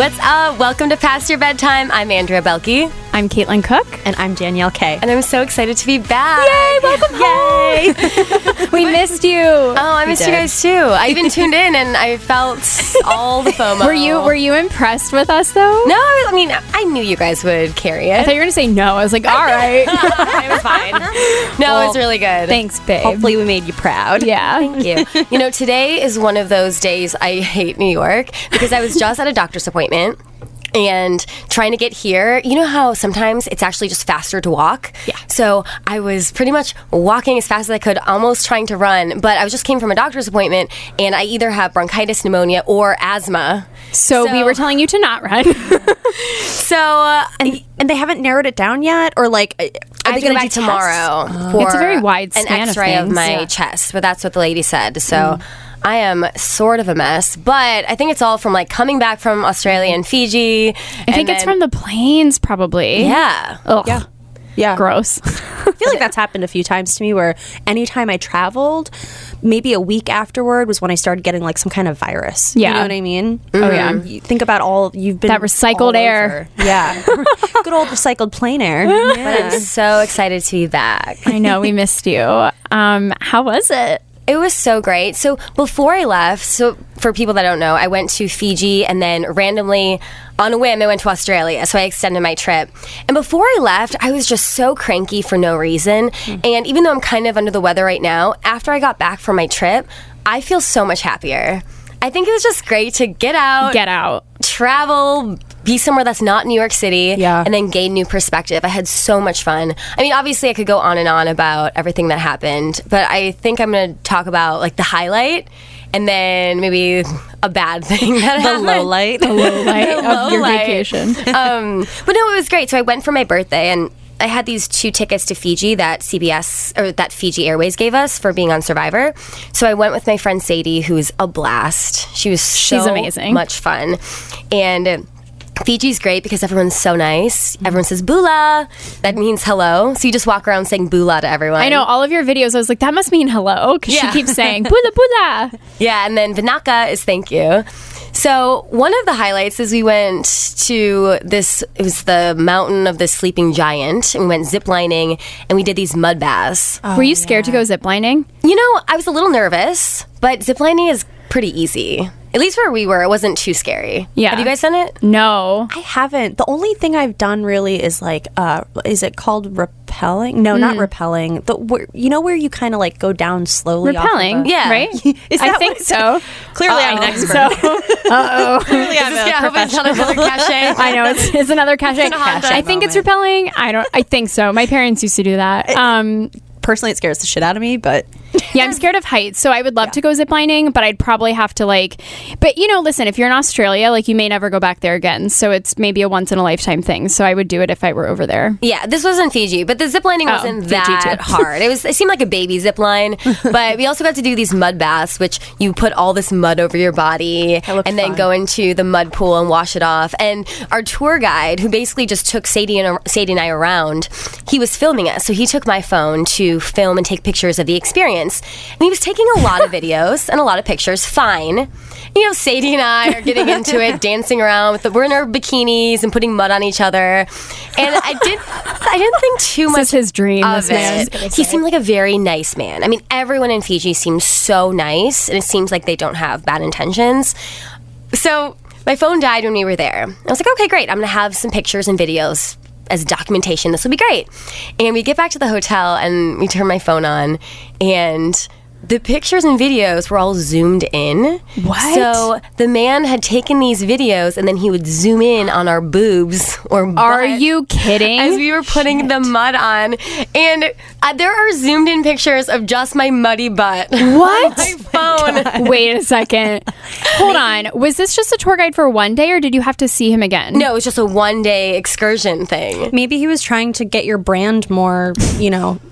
What's up? Welcome to Past Your Bedtime. I'm Andrea Belke. I'm Caitlin Cook. And I'm Danielle Kay. And I'm so excited to be back. Yay, welcome home. We missed you. Oh, I missed you guys too. I even tuned in and I felt all the FOMO. Were you impressed with us though? No, I mean, I knew you guys would carry it. I thought you were going to say no. I was like, all right. It was fine. No, it was really good. Thanks, babe. Hopefully we made you proud. Yeah. Thank you. You know, today is one of those days I hate New York because I was just at a doctor's appointment. And trying to get here, you know how sometimes it's actually just faster to walk? Yeah. So I was pretty much walking as fast as I could, almost trying to run. But I just came from a doctor's appointment, and I either have bronchitis, pneumonia, or asthma. So we were telling you to not run. And they haven't narrowed it down yet? Or like, I have to go back tomorrow for It's a very wide an span of X-ray of things. my Yeah. chest. But that's what the lady said. So I am sort of a mess. But I think it's all from like coming back from Australia and Fiji. I think it's from the planes, probably. Yeah. Ugh. Yeah. Gross. I feel like that's happened a few times to me where anytime I traveled, maybe a week afterward was when I started getting like some kind of virus. Yeah. You know what I mean? Oh, yeah. You think about you've been That recycled all air. over. Yeah. Good old recycled plain air. But Yeah. I'm so excited to be back. I know, we missed you. How was it? It was so great. So before I left, so for people that don't know, I went to Fiji and then randomly on a whim I went to Australia. So I extended my trip. And before I left, I was just so cranky for no reason. And even though I'm kind of under the weather right now, after I got back from my trip, I feel so much happier. I think it was just great to get out, travel, be somewhere that's not New York City, and then gain new perspective. I had so much fun. I mean, obviously I could go on and on about everything that happened, but I think I'm going to talk about like the highlight and then maybe a bad thing that happened. The low light. The low light of your light. vacation. But no, it was great. So I went for my birthday and I had these 2 tickets to Fiji that CBS or that Fiji Airways gave us for being on Survivor. So I went with my friend Sadie, who's a blast. She's so amazing. much fun. And Fiji's great because everyone's so nice. Everyone says bula. That means hello. So you just walk around saying bula to everyone. I know, all of your videos, I was like, that must mean hello, because she keeps saying bula bula. Yeah, and then vinaka is thank you. So one of the highlights is we went to this, it was the mountain of the sleeping giant, and we went ziplining, and we did these mud baths. Were you scared to go ziplining? You know, I was a little nervous, but ziplining is pretty easy. At least where we were, it wasn't too scary. Yeah. Have you guys done it? No. I haven't. The only thing I've done really is like, is it called rappelling? No, not rappelling. You know where you kind of like go down slowly. Rappelling, off of Yeah. right? Is I that think what- so. Clearly, I'm an expert. Uh-oh. Clearly, I'm Yeah, I a hope it's not professional. another cachet. I know, it's another cachet. It's a Honda. I think it's repelling. I think so. My parents used to do that. Personally, it scares the shit out of me, but Yeah, I'm scared of heights, so I would love to go ziplining, but I'd probably have to but you know, listen, if you're in Australia, like you may never go back there again, so it's maybe a once in a lifetime thing. So I would do it if I were over there. Yeah, this was in Fiji, but the ziplining wasn't Fiji that too. hard. It seemed like a baby zip line, but we also got to do these mud baths, which you put all this mud over your body and then go into the mud pool and wash it off. And our tour guide, who basically just took Sadie and I around, he was filming us, so he took my phone to film and take pictures of the experience. And he was taking a lot of videos and a lot of pictures. Fine. You know, Sadie and I are getting into it, dancing around we're in our bikinis and putting mud on each other. And I didn't think too much This is his dream, of this man. it. He seemed like a very nice man. I mean, everyone in Fiji seems so nice, and it seems like they don't have bad intentions. So my phone died when we were there. I was like, okay, great. I'm going to have some pictures and videos as documentation. This will be great. And we get back to the hotel, and we turn my phone on, and the pictures and videos were all zoomed in. What? So the man had taken these videos, and then he would zoom in on our boobs or Are butt you kidding? as we were putting the mud on. And there are zoomed in pictures of just my muddy butt. What? My phone. Wait a second. Hold on. Was this just a tour guide for one day, or did you have to see him again? No, it was just a one-day excursion thing. maybe he was trying to get your brand more,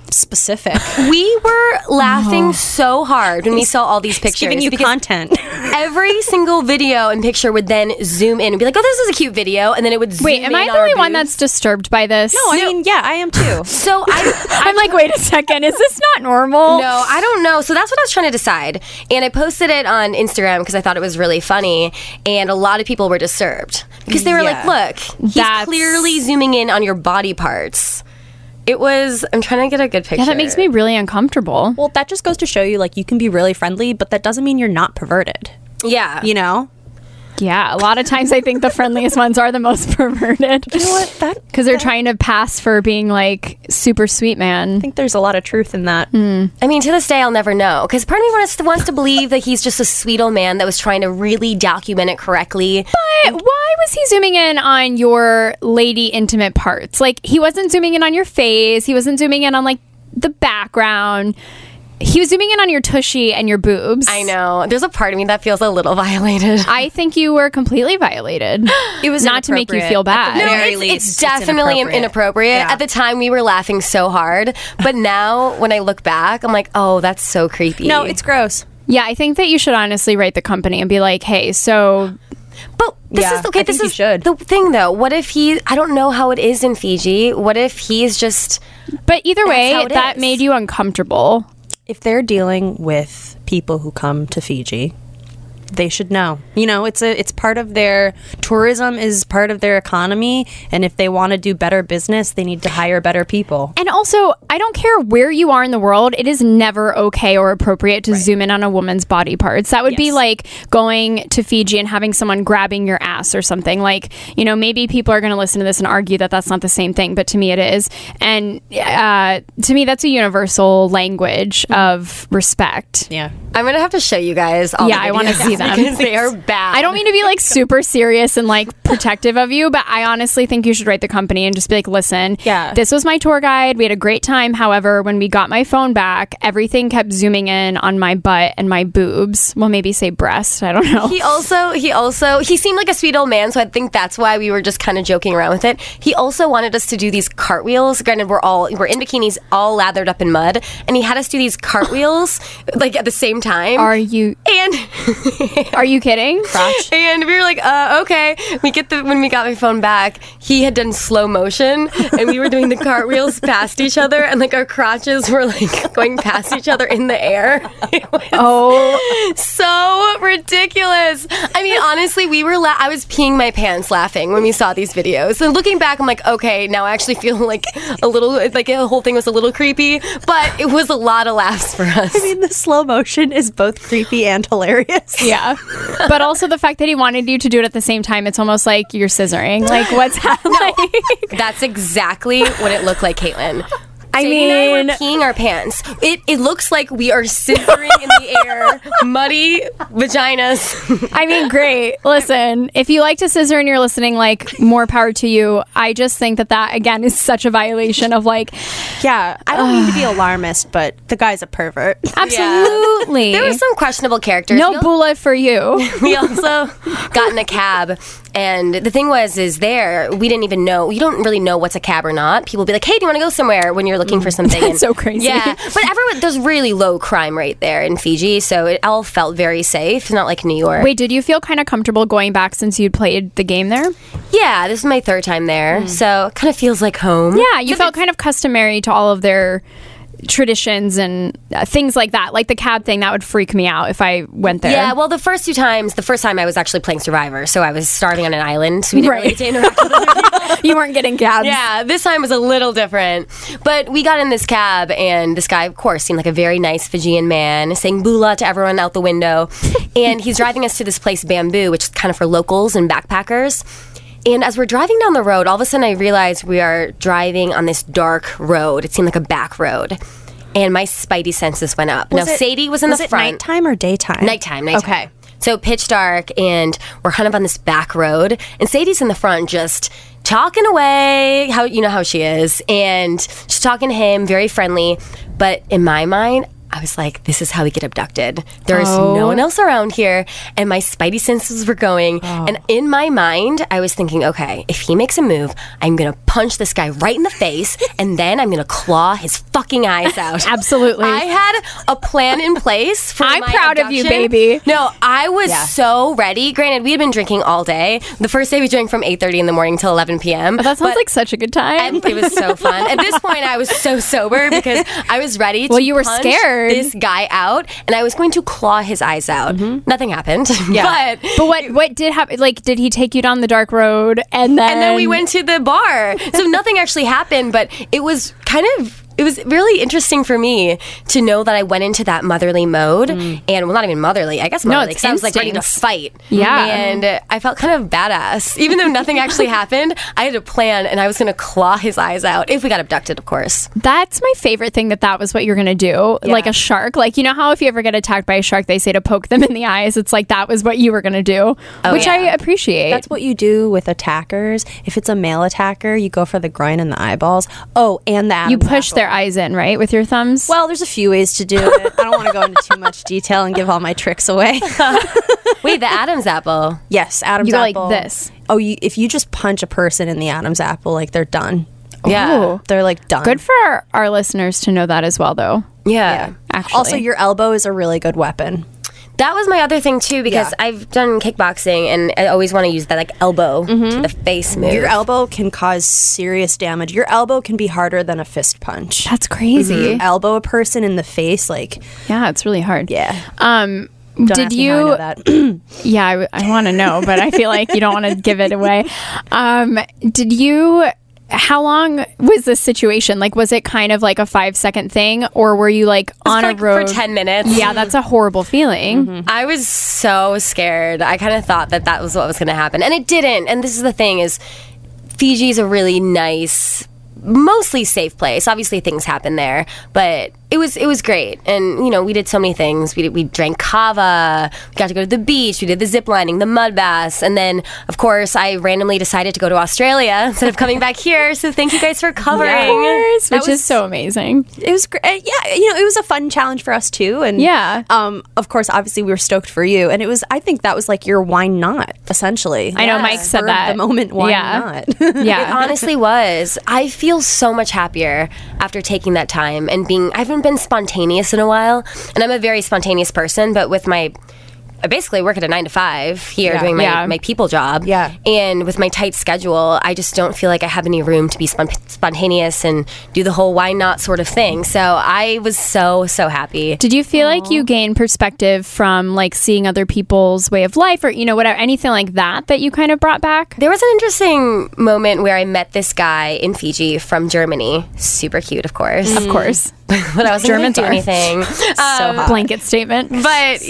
specific. We were laughing so hard when we saw all these pictures. Giving you because content. every single video and picture would then zoom in and be like, oh, this is a cute video. And then it would zoom Wait, am I in the on our only one boobs. that's disturbed by this? No, I mean, yeah, I am too. So I'm like, wait a second, is this not normal? No, I don't know. So that's what I was trying to decide. And I posted it on Instagram because I thought it was really funny. And a lot of people were disturbed because they were Yeah. like, look, he's That's- clearly zooming in on your body parts. It was, I'm trying to get a good picture. Yeah, that makes me really uncomfortable. Well, that just goes to show you, like, you can be really friendly, but that doesn't mean you're not perverted. Yeah. You know? Yeah, a lot of times I think the friendliest ones are the most perverted. You know what? Because they're trying to pass for being like super sweet man. I think there's a lot of truth in that. I mean, to this day, I'll never know. Because part of me wants to believe that he's just a sweet old man that was trying to really document it correctly. But why was he zooming in on your lady intimate parts? Like, he wasn't zooming in on your face. He wasn't zooming in on like the background. He was zooming in on your tushy and your boobs. I know. There's a part of me that feels a little violated. I think you were completely violated. It was not to make you inappropriate. feel At the bad. No, very it's least, definitely inappropriate. Yeah. At the time, we were laughing so hard. But now, when I look back, I'm like, oh, that's so creepy. No, it's gross. Yeah, I think that you should honestly write the company and be like, hey, so But this Yeah, is okay. I This think you is should. the thing, though. What if he? I don't know how it is in Fiji. What if he's just? but either way, how it that is. made you uncomfortable. If they're dealing with people who come to Fiji, they should know. You know, it's part of their tourism, is part of their economy, and if they want to do better business, they need to hire better people. And also, I don't care where you are in the world, it is never okay or appropriate to zoom in on a woman's body parts. That would be Yes. like going to Fiji and having someone grabbing your ass or something. Like, you know, maybe people are going to listen to this and argue that that's not the same thing, but to me it is. And to me, that's a universal language of respect. Yeah. I'm gonna have to show you guys. All Yeah, the I wanna videos see them. because they are bad. I don't mean to be like super serious and like protective of you, but I honestly think you should write the company and just be like, listen, Yeah. this was my tour guide. We had a great time. However, when we got my phone back, everything kept zooming in on my butt and my boobs. Well, maybe say breast. I don't know. He seemed like a sweet old man, so I think that's why we were just kind of joking around with it. He also wanted us to do these cartwheels. Granted, we're in bikinis, all lathered up in mud, and he had us do these cartwheels like at the same time. Are you kidding? And we were like, okay. When we got my phone back, he had done slow motion, and we were doing the cartwheels past each other, and like our crotches were like going past each other in the air. It was so ridiculous. I mean, honestly, I was peeing my pants laughing when we saw these videos. And looking back, I'm like, okay, now I actually feel like the whole thing was a little creepy, but it was a lot of laughs for us. I mean, the slow motion is both creepy and hilarious. Yeah. But also the fact that he wanted you to do it at the same time, it's almost like you're scissoring. Like, what's happening? That's exactly what it looked like, Caitlin. I Sadie and I were mean- peeing our pants. It looks like we are scissoring in the air, muddy vaginas. I mean, great. Listen, if you like to scissor and you're listening, like, more power to you. I just think that again is such a violation of like, Yeah, I don't mean to be alarmist, but the guy's a pervert. absolutely. There were some questionable characters. no bullet for you. We also got in a cab, and the thing is there, we didn't even know. You don't really know what's a cab or not. People be like, hey, do you want to go somewhere when you're looking for something? That's so crazy. Yeah, but there's really low crime rate there in Fiji, so it all felt very safe. It's not like New York. Wait, did you feel kind of comfortable going back since you'd played the game there? Yeah, this is my third time there, so it kind of feels like home. Yeah, you felt kind of customary to all of their traditions and things like that. Like the cab thing, that would freak me out if I went there. Yeah, well, the first time I was actually playing Survivor, so I was starving on an island, so we didn't really Right. get to interact with other people. You weren't getting cabs. Yeah, this time was a little different. But we got in this cab, and this guy, of course, seemed like a very nice Fijian man, saying bula to everyone out the window. And he's driving us to this place, Bamboo, which is kind of for locals and backpackers. And as we're driving down the road, all of a sudden I realized we are driving on this dark road. It seemed like a back road. And my spidey senses went up. Sadie was in the front. Was it nighttime or daytime? Nighttime. Okay. So pitch dark, and we're kind of on this back road, and Sadie's in the front just talking away, how she is, and she's talking to him, very friendly. But in my mind, I was like, this is how we get abducted. There is no one else around here. And my spidey senses were going. And in my mind, I was thinking, okay, if he makes a move, I'm going to punch this guy right in the face. And then I'm going to claw his fucking eyes out. Absolutely. I had a plan in place for I'm my proud of you, abduction. baby. No, I was so ready. Granted, we had been drinking all day. The first day we drank from 8:30 in the morning till 11 p.m. That sounds like such a good time. And it was so fun. At this point, I was so sober because I was ready to you were punch scared. this guy out, and I was going to claw his eyes out. Nothing happened. Yeah. But what did happen? Like, did he take you down the dark road and then we went to the bar. So nothing actually happened, but it was it was really interesting for me to know that I went into that motherly mode, and well, not even motherly, I guess motherly, because I was like ready to instincts. fight. Yeah. And I felt kind of badass. Even though nothing actually happened, I had a plan, and I was going to claw his eyes out if we got abducted, of course. That's my favorite thing, that was what you're going to do. Like a shark. Like, you know how if you ever get attacked by a shark, they say to poke them in the eyes. It's like that was what you were going to do, which I appreciate. That's what you do with attackers. If it's a male attacker, you go for the groin and the eyeballs. Oh, and the Adam's you push apple. their eyes in, right? With your thumbs? Well, there's a few ways to do it. I don't want to go into too much detail and give all my tricks away. Wait, the Adam's apple. Yes, Adam's You go apple. like this. Oh, if you just punch a person in the Adam's apple, like they're done. Yeah. Ooh. They're like done. Good for our listeners to know that as well, though. Yeah. Actually. Also, your elbow is a really good weapon. That was my other thing too, because I've done kickboxing and I always want to use that like elbow to the face move. Your elbow can cause serious damage. Your elbow can be harder than a fist punch. That's crazy. Elbow a person in the face, like, Yeah, it's really hard. yeah. Don't Don't ask me how I know that. Yeah, I want to know, but I feel like you don't want to give it away. How long was this situation? Like, was it kind of like a 5-second thing, or were you like on a road for 10 minutes? Yeah, that's a horrible feeling. I was so scared. I kind of thought that was what was going to happen, and it didn't. And this is the thing: is Fiji's a really nice, mostly safe place. Obviously, things happen there, but it was great. And you know, we did so many things. We drank kava. We got to go to the beach. We did the zip lining, the mud baths, and then of course I randomly decided to go to Australia instead of coming back here. So thank you guys for covering. Of course, That which is so amazing. It was great. Yeah, it was a fun challenge for us too. And Yeah. of course, obviously, we were stoked for you. And it was. I think that was like your why not, essentially. I know Mike said Spur of that. the moment. Why Yeah. not? It Yeah. honestly was. I feel so much happier after taking that time and I haven't been spontaneous in a while, and I'm a very spontaneous person, but with I basically work at a 9 to 5 here doing my people job. Yeah. And with my tight schedule, I just don't feel like I have any room to be spontaneous and do the whole why not sort of thing. So I was so happy. Did you feel like you gained perspective from like seeing other people's way of life, or whatever, anything like that you kind of brought back? There was an interesting moment where I met this guy in Fiji from Germany. Super cute, of course. Of course. But I wasn't Germans going are. to do anything. So hot. Blanket statement. But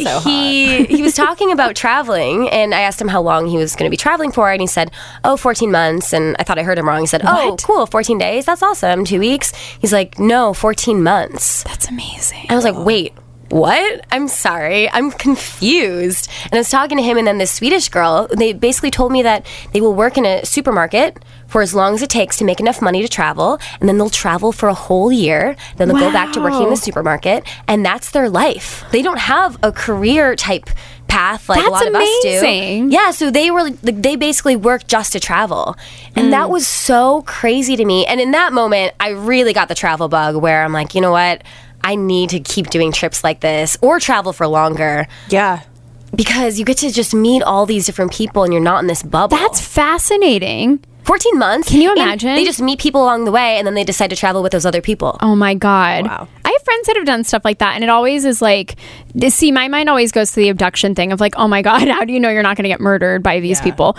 he was talking about traveling, and I asked him how long he was going to be traveling for, and he said, 14 months. And I thought I heard him wrong. He said, What? cool, 14 days? That's awesome. 2 weeks? He's like, no, 14 months. That's amazing. I was like, wait, what? I'm sorry. I'm confused. And I was talking to him, and then this Swedish girl, they basically told me that they will work in a supermarket for as long as it takes to make enough money to travel, and then they'll travel for a whole year. Then they'll go back to working in Wow. the supermarket, and that's their life. They don't have a career type path like a That's lot of us do. amazing. Yeah, so they basically work just to travel. And that was so crazy to me. And in that moment, I really got the travel bug where I'm like, you know what? I need to keep doing trips like this or travel for longer Yeah. because you get to just meet all these different people and you're not in this bubble. That's fascinating. 14 months. Can you and imagine? They just meet people along the way and then they decide to travel with those other people. Oh my God. Wow. I have friends that have done stuff like that, and it always is like, see, my mind always goes to the abduction thing of like, oh my God, how do you know you're not going to get murdered by these people?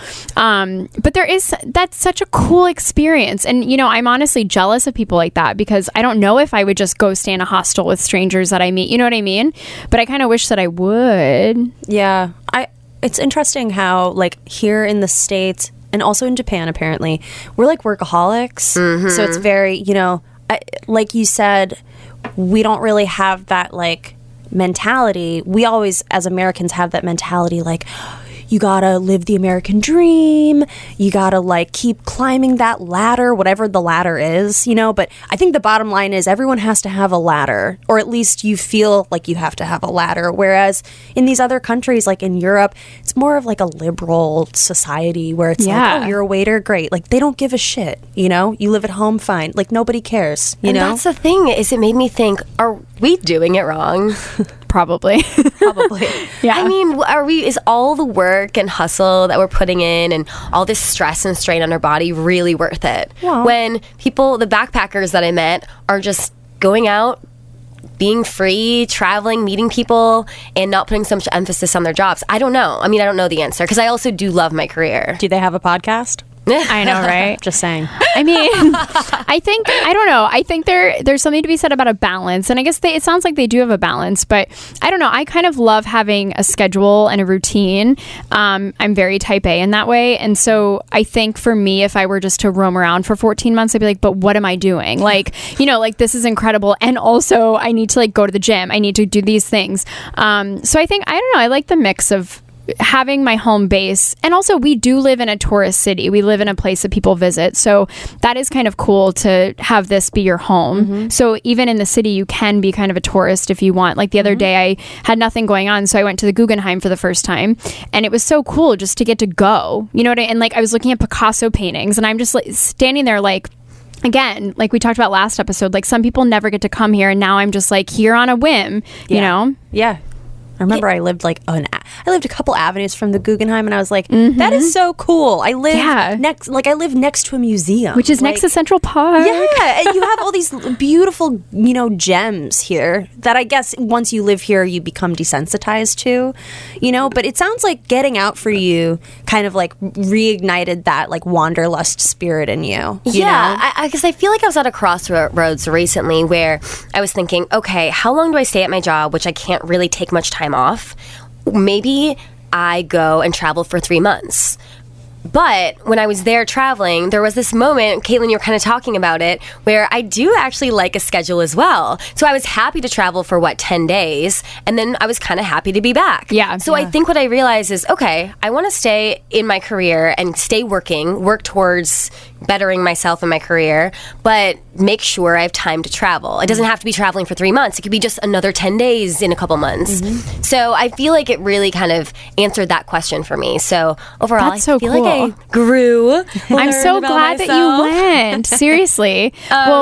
But that's such a cool experience. And, I'm honestly jealous of people like that because I don't know if I would just go stay in a hostel with strangers that I meet. You know what I mean? But I kind of wish that I would. Yeah. It's interesting how, like, here in the States and also in Japan, apparently, we're like workaholics. So it's very, like you said, we don't really have that, like, mentality. We always, as Americans, have that mentality, like, you gotta live the American dream. You gotta like keep climbing that ladder, whatever the ladder is, you know. But I think the bottom line is everyone has to have a ladder, or at least you feel like you have to have a ladder. Whereas in these other countries, like in Europe, it's more of like a liberal society where it's like, oh, you're a waiter, great. Like they don't give a shit, you know. You live at home, fine. Like nobody cares, you know. That's the thing. Is it made me think, are we doing it wrong? Probably. Yeah. I mean, is all the work and hustle that we're putting in and all this stress and strain on our body really worth it? Yeah. When the backpackers that I met are just going out, being free, traveling, meeting people, and not putting so much emphasis on their jobs. I don't know. I mean, I don't know the answer because I also do love my career. Do they have a podcast? I know, right? Just saying. I mean, I don't know. I think there's something to be said about a balance. And I guess it sounds like they do have a balance, but I don't know. I kind of love having a schedule and a routine. I'm very type A in that way. And so I think for me, if I were just to roam around for 14 months, I'd be like, but what am I doing? Like, you know, like this is incredible. And also I need to like go to the gym. I need to do these things. So I think, I don't know. I like the mix of having my home base, and also we do live in a tourist city. We live in a place that people visit, so that is kind of cool to have this be your home. So even in the city you can be kind of a tourist if you want. Like the other day I had nothing going on, so I went to the Guggenheim for the first time, and it was so cool just to get to go, you know what and like I was looking at Picasso paintings, and I'm just like standing there like, again, like we talked about last episode, like some people never get to come here, and now I'm just like here on a whim, you know. I remember I lived a couple avenues from the Guggenheim, and I was like, that is so cool. I live next to a museum, which is next to Central Park. Yeah, and you have all these beautiful, you know, gems here that I guess once you live here, you become desensitized to, you know. But it sounds like getting out for you kind of like reignited that like wanderlust spirit in you. Yeah, because I feel like I was at a crossroads recently where I was thinking, okay, how long do I stay at my job, which I can't really take much time off? Maybe I go and travel for 3 months. But when I was there traveling, there was this moment, Caitlin, you're kind of talking about it, where I do actually like a schedule as well. So I was happy to travel for 10 days, and then I was kind of happy to be back. Yeah. So I think what I realized is, okay, I want to stay in my career and stay work towards bettering myself in my career, but make sure I have time to travel. It doesn't have to be traveling for 3 months. It could be just another 10 days in a couple months. So I feel like it really kind of answered that question for me. So overall, That's so I feel cool. like I grew. I'm so glad that you went. Seriously.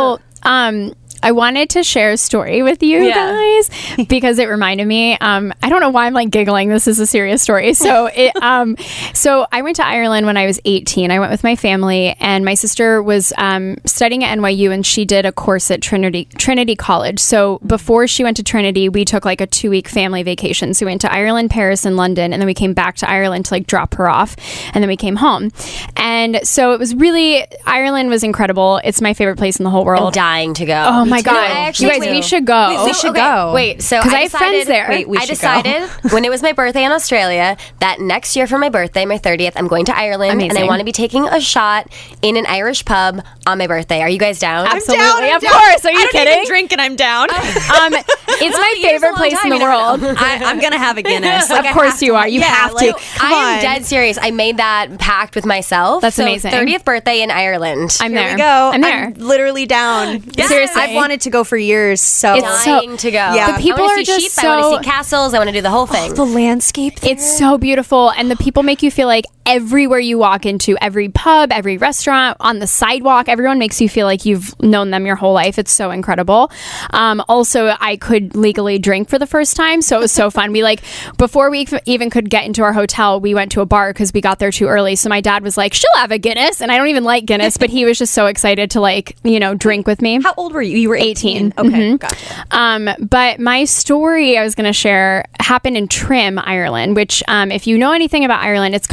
I wanted to share a story with you guys because it reminded me. I don't know why I'm like giggling. This is a serious story. So so I went to Ireland when I was 18. I went with my family, and my sister was studying at NYU, and she did a course at Trinity College. So before she went to Trinity, we took like a 2-week family vacation. So we went to Ireland, Paris, and London, and then we came back to Ireland to like drop her off, and then we came home. And so it was really, Ireland was incredible. It's my favorite place in the whole world. I'm dying to go. Oh my God. No, I actually you guys, we should go. We should go. Wait, so because I have friends there. I decided when it was my birthday in Australia that next year for my birthday, my 30th, I'm going to Ireland. Amazing. And I want to be taking a shot in an Irish pub on my birthday. Are you guys down? Absolutely. I'm down. Of course. Are you kidding? I don't even drink and I'm down. It's my favorite place in the world. I'm going to have a Guinness. Of course you are. You have to. I am dead serious. I made that pact with myself. That's amazing. 30th birthday in Ireland. I'm there. Here we go. I'm there. I'm literally down. Yes. Seriously. I've wanted to go for years. So It's dying to go. Yeah. The people I wanna are see just sheep, so. I want to see castles. I want to do the whole thing. the landscape there. It's so beautiful, and the people make you feel like everywhere you walk into, every pub, every restaurant, on the sidewalk, everyone makes you feel like you've known them your whole life. It's so incredible. Also, I could legally drink for the first time, so it was so fun. We before we even could get into our hotel, we went to a bar because we got there too early. So my dad was like, "She'll have a Guinness," and I don't even like Guinness, but he was just so excited to drink with me. How old were you? You were 18. Okay, gotcha. But my story I was going to share happened in Trim, Ireland, which if you know anything about Ireland, it's kind of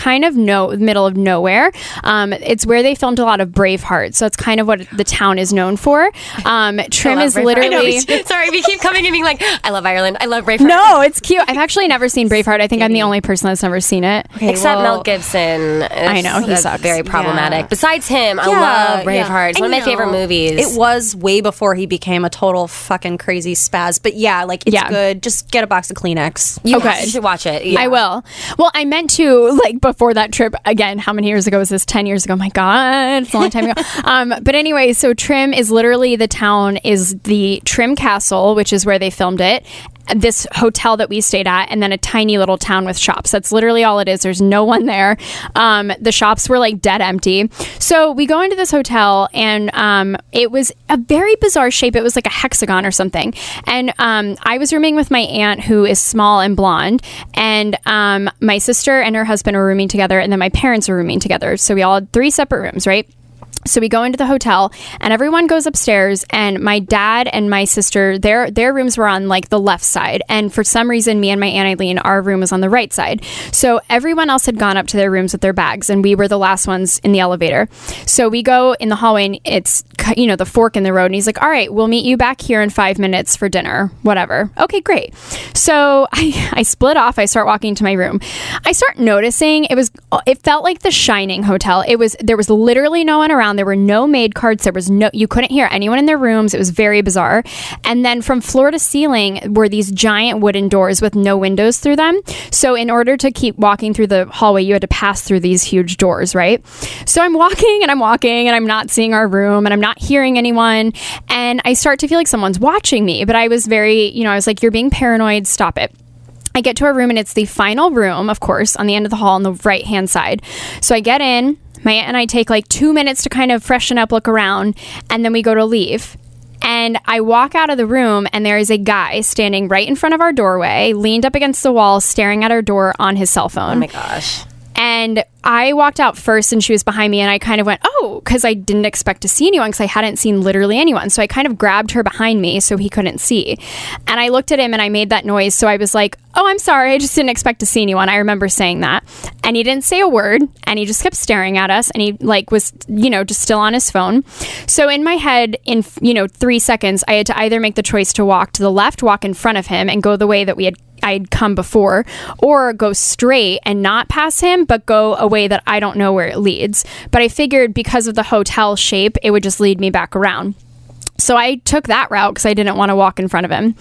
middle of nowhere. It's where they filmed a lot of Braveheart, so it's kind of what the town is known for. Trim is literally... Sorry, we keep coming and being like, I love Ireland, I love Braveheart. No, it's cute. I've actually never seen Braveheart. I think I'm the only person that's never seen it. Okay, except Mel Gibson. I know, he sucks. Very problematic. Yeah. Besides him, I love Braveheart. It's one of my favorite movies. It was way before he became a total fucking crazy spaz. But yeah, like, it's good. Just get a box of Kleenex. You should watch it. Yeah. I will. Well, I meant to, like, before that trip, again, how many years ago was this? 10 years ago. My God, it's a long time ago. But anyway, so Trim is literally, the town is the Trim Castle, which is where they filmed it, this hotel that we stayed at, and then a tiny little town with shops. That's literally all it is. There's no one there. The shops were like dead empty. So we go into this hotel, and it was a very bizarre shape. It was like a hexagon or something. And I was rooming with my aunt, who is small and blonde, and my sister and her husband were rooming together, and then my parents were rooming together. So we all had 3 separate rooms, right? So we go into the hotel, and everyone goes upstairs, and my dad and my sister, their rooms were on like the left side, and for some reason me and my Aunt Eileen, our room was on the right side. So everyone else had gone up to their rooms with their bags, and we were the last ones in the elevator. So we go in the hallway, and it's, you know, the fork in the road, and he's like, all right, we'll meet you back here in 5 minutes for dinner, whatever. Okay, great. So I split off. I start walking to my room. I start noticing it felt like the Shining hotel. There was literally no one around. There were no maid carts. You couldn't hear anyone in their rooms. It was very bizarre. And then from floor to ceiling were these giant wooden doors with no windows through them. So in order to keep walking through the hallway, you had to pass through these huge doors, right? So I'm walking and I'm not seeing our room, and I'm not hearing anyone. And I start to feel like someone's watching me, but I was I was like, you're being paranoid. Stop it. I get to our room, and it's the final room, of course, on the end of the hall on the right-hand side. So I get in. My aunt and I take like 2 minutes to kind of freshen up, look around, and then we go to leave. And I walk out of the room, and there is a guy standing right in front of our doorway, leaned up against the wall, staring at our door on his cell phone. Oh my gosh. And I walked out first, and she was behind me, and I kind of went, oh, because I didn't expect to see anyone, because I hadn't seen literally anyone. So I kind of grabbed her behind me so he couldn't see. And I looked at him, and I made that noise. So I was like, oh, I'm sorry, I just didn't expect to see anyone. I remember saying that. And he didn't say a word, and he just kept staring at us, and he was, just still on his phone. So in my head, in 3 seconds, I had to either make the choice to walk to the left, walk in front of him, and go the way that I'd come before, or go straight and not pass him, but go a way that I don't know where it leads. But I figured because of the hotel shape, it would just lead me back around. So I took that route because I didn't want to walk in front of him.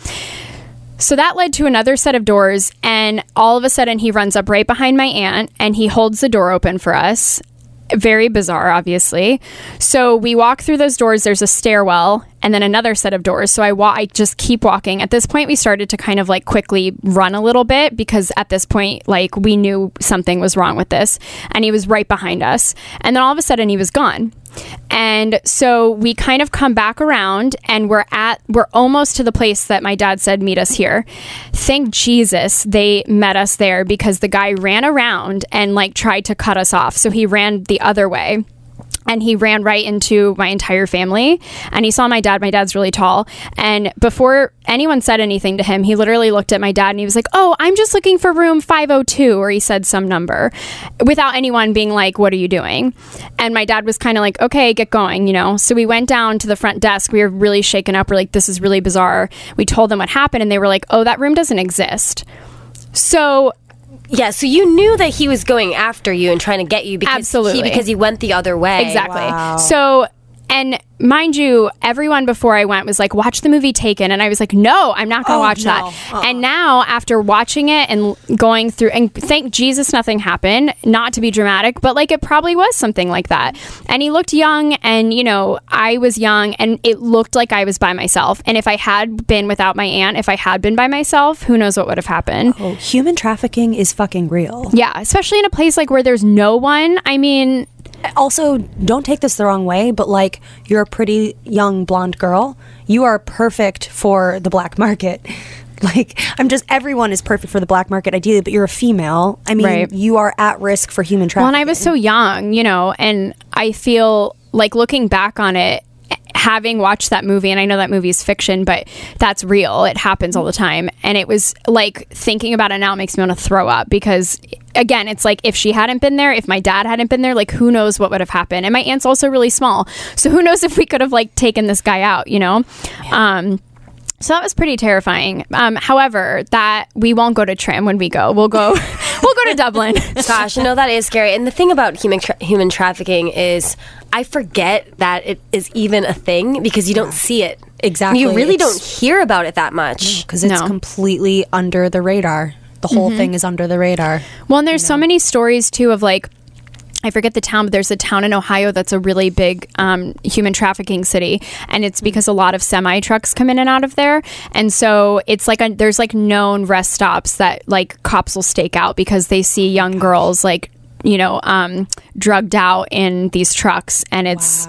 So that led to another set of doors, and all of a sudden he runs up right behind my aunt, and he holds the door open for us. Very bizarre, obviously. So we walk through those doors. There's a stairwell and then another set of doors. So I just keep walking. At this point, we started to kind of like quickly run a little bit, because at this point, like, we knew something was wrong with this, and he was right behind us. And then all of a sudden he was gone. And so we kind of come back around, and we're almost to the place that my dad said, meet us here. Thank Jesus they met us there, because the guy ran around and like tried to cut us off. So he ran the other way. And he ran right into my entire family, and he saw my dad. My dad's really tall. And before anyone said anything to him, he literally looked at my dad, and he was like, oh, I'm just looking for room 502, or he said some number, without anyone being like, what are you doing? And my dad was kind of like, okay, get going, So we went down to the front desk. We were really shaken up. We're like, this is really bizarre. We told them what happened, and they were like, oh, that room doesn't exist. So... yeah, so you knew that he was going after you and trying to get you because Absolutely. Because he went the other way. Exactly. Wow. So, and mind you, everyone before I went was like, watch the movie Taken. And I was like, no, I'm not going to watch that. And now, after watching it and going through, and thank Jesus nothing happened, not to be dramatic, but like it probably was something like that. And he looked young, and I was young, and it looked like I was by myself. And if I had been without my aunt, if I had been by myself, who knows what would have happened. Oh, human trafficking is fucking real. Yeah, especially in a place like where there's no one. I mean... Also, don't take this the wrong way, but like, you're a pretty young blonde girl. You are perfect for the black market. Like, everyone is perfect for the black market ideally, but you're a female. I mean, right. You are at risk for human trafficking. Well, and I was so young, and I feel like looking back on it, having watched that movie, and I know that movie is fiction, but that's real. It happens all the time. And it was like, thinking about it now makes me want to throw up, because again, it's like, if she hadn't been there, if my dad hadn't been there, like, who knows what would have happened. And my aunt's also really small, so who knows if we could have like taken this guy out, you know? So that was pretty terrifying. However, that we won't go to Trim when we go. We'll go to Dublin. Gosh, that is scary. And the thing about human trafficking is, I forget that it is even a thing, because you don't see it. Exactly. You really don't hear about it that much. Because it's completely under the radar. The whole thing is under the radar. Well, and there's so many stories too of like, I forget the town, but there's a town in Ohio that's a really big human trafficking city, and it's because a lot of semi trucks come in and out of there, and so it's like there's like known rest stops that like cops will stake out because they see young girls like, you know, drugged out in these trucks, and it's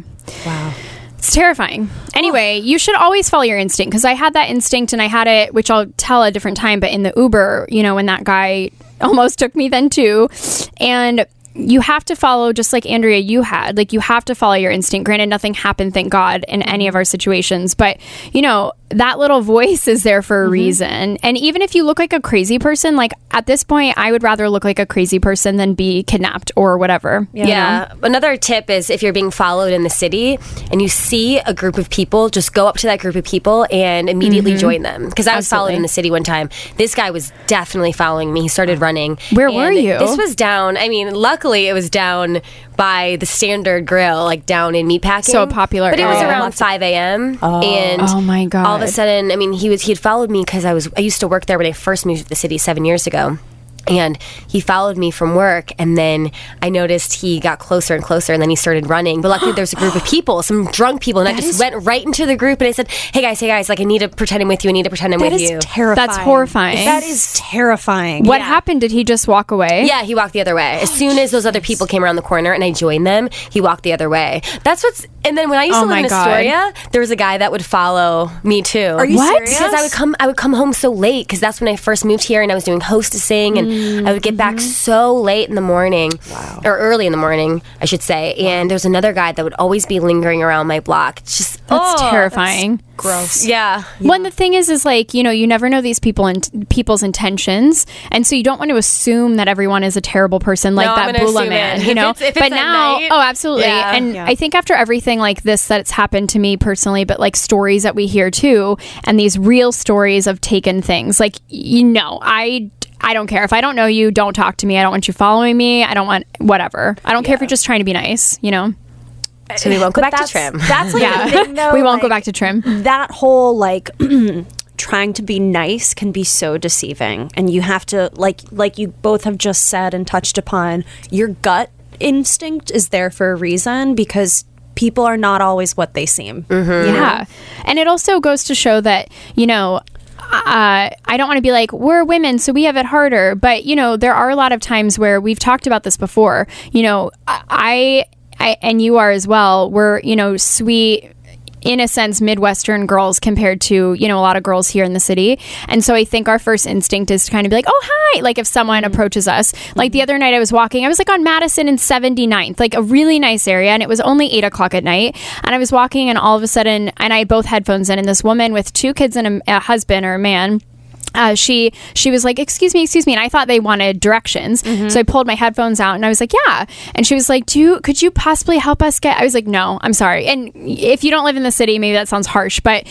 Wow. It's terrifying. Anyway, you should always follow your instinct, because I had that instinct, and I had it, which I'll tell a different time, but in the Uber, you know, when that guy almost took me then too, and you have to follow, just like Andrea, you had, like, you have to follow your instinct. Granted, nothing happened, thank God, in any of our situations, but you know, that little voice is there for a reason. And even if you look like a crazy person, like at this point, I would rather look like a crazy person than be kidnapped or whatever. Yeah. Another tip is, if you're being followed in the city and you see a group of people, just go up to that group of people and immediately join them. Because I was followed in the city one time. This guy was definitely following me. He started running. Where were you? This was down, I mean, luckily it was down by the Standard Grill, like down in Meatpacking. So popular. But it was area. around 5 a.m. And oh my God. all of a sudden, I mean, he had followed me because I used to work there when I first moved to the city 7 years ago. And he followed me from work, and then I noticed he got closer and closer, and then he started running. But luckily, there was a group of people, some drunk people, and I just went right into the group, and I said, hey guys, like, I need to pretend I'm with you. I need to pretend I'm with you. That is terrifying. That's horrifying. That is terrifying. What happened? Did he just walk away? Yeah, he walked the other way. As soon as those other people came around the corner and I joined them, he walked the other way. And then when I used to live in Astoria, there was a guy that would follow me too. Are you serious? Because I would come home so late, because that's when I first moved here, and I was doing hostessing, and I would get back so late in the morning, or early in the morning, I should say. And there was another guy that would always be lingering around my block. It's just That's terrifying. That's gross. Yeah. When the thing is like, you know, you never know these people and people's intentions, and so you don't want to assume that everyone is a terrible person, like that Bula man, you know. If it's but now, night, absolutely. Yeah. And I think after everything like this that's happened to me personally, but like stories that we hear too, and these real stories of taken things, like, you know, I don't care. If I don't know you, don't talk to me. I don't want you following me. I don't want whatever. I don't care if you're just trying to be nice, you know? So we won't go back to Trim. That's like the thing, though, we won't go back to Trim. That whole like trying to be nice can be so deceiving, and you have to like you both have just said and touched upon, your gut instinct is there for a reason, because people are not always what they seem. Yeah. And it also goes to show that, you know, I don't want to be like, we're women, so we have it harder. But, you know, there are a lot of times where we've talked about this before. You know, I and you are as well. We're, you know, sweet, in a sense, Midwestern girls compared to, you know, a lot of girls here in the city. And so I think our first instinct is to kind of be like, oh, hi. Like if someone approaches us, like the other night I was walking, I was like on Madison and 79th, like a really nice area. And it was only 8 o'clock at night. And I was walking, and all of a sudden, and I had both headphones in, and this woman with 2 kids and a husband or a man, she was like, excuse me, and I thought they wanted directions. So I pulled my headphones out, and I was like, yeah. And she was like, could you possibly help us get? I was like, no, I'm sorry. And if you don't live in the city, maybe that sounds harsh, but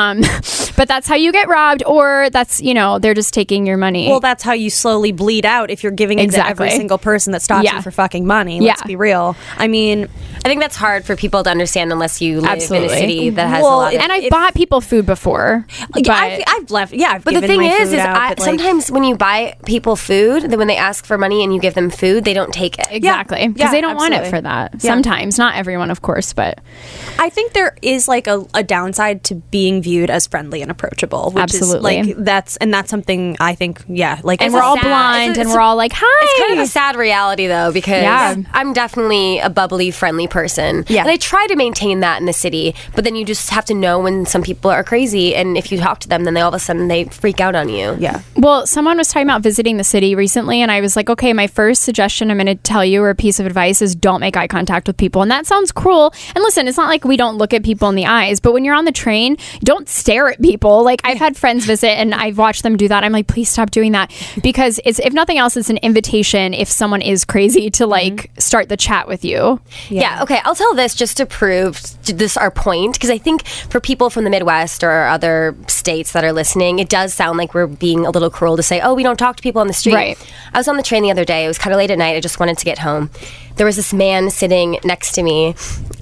that's how you get robbed, or that's, you know, they're just taking your money. Well, that's how you slowly bleed out if you're giving it to every single person that stops you for fucking money. Let's be real. I mean, I think that's hard for people to understand unless you live in a city that has a lot of... And I've bought people food before. But I've left. Yeah, I've but the given thing my is food out, but sometimes when you buy people food, then when they ask for money and you give them food, they don't take it. Exactly. Because they don't want it for that. Yeah. Sometimes. Not everyone, of course, but... I think there is like a downside to being viewed as friendly and approachable. Which Absolutely. Is like, that's something I think, like... And we're all blind, and we're all like, hi! It's kind of a sad reality, though, because I'm definitely a bubbly, friendly person. Yeah. And I try to maintain that in the city, but then you just have to know when some people are crazy, and if you talk to them, then all of a sudden they freak out on you. Yeah. Well, someone was talking about visiting the city recently, and I was like, okay, my first suggestion I'm going to tell you, or a piece of advice, is don't make eye contact with people. And that sounds cruel. And listen, it's not like we don't look at people in the eyes, but when you're on the train, don't stare at people. Like, I've had friends visit, and I've watched them do that. I'm like, please stop doing that, because it's, if nothing else, it's an invitation if someone is crazy to like start the chat with you. Yeah. Okay. I'll tell this just to prove this our point, because I think for people from the Midwest or other states that are listening, it does sound like we're being a little cruel to say, oh, we don't talk to people on the street. Right. I was on the train the other day. It was kind of late at night. I just wanted to get home. There was this man sitting next to me,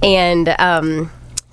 and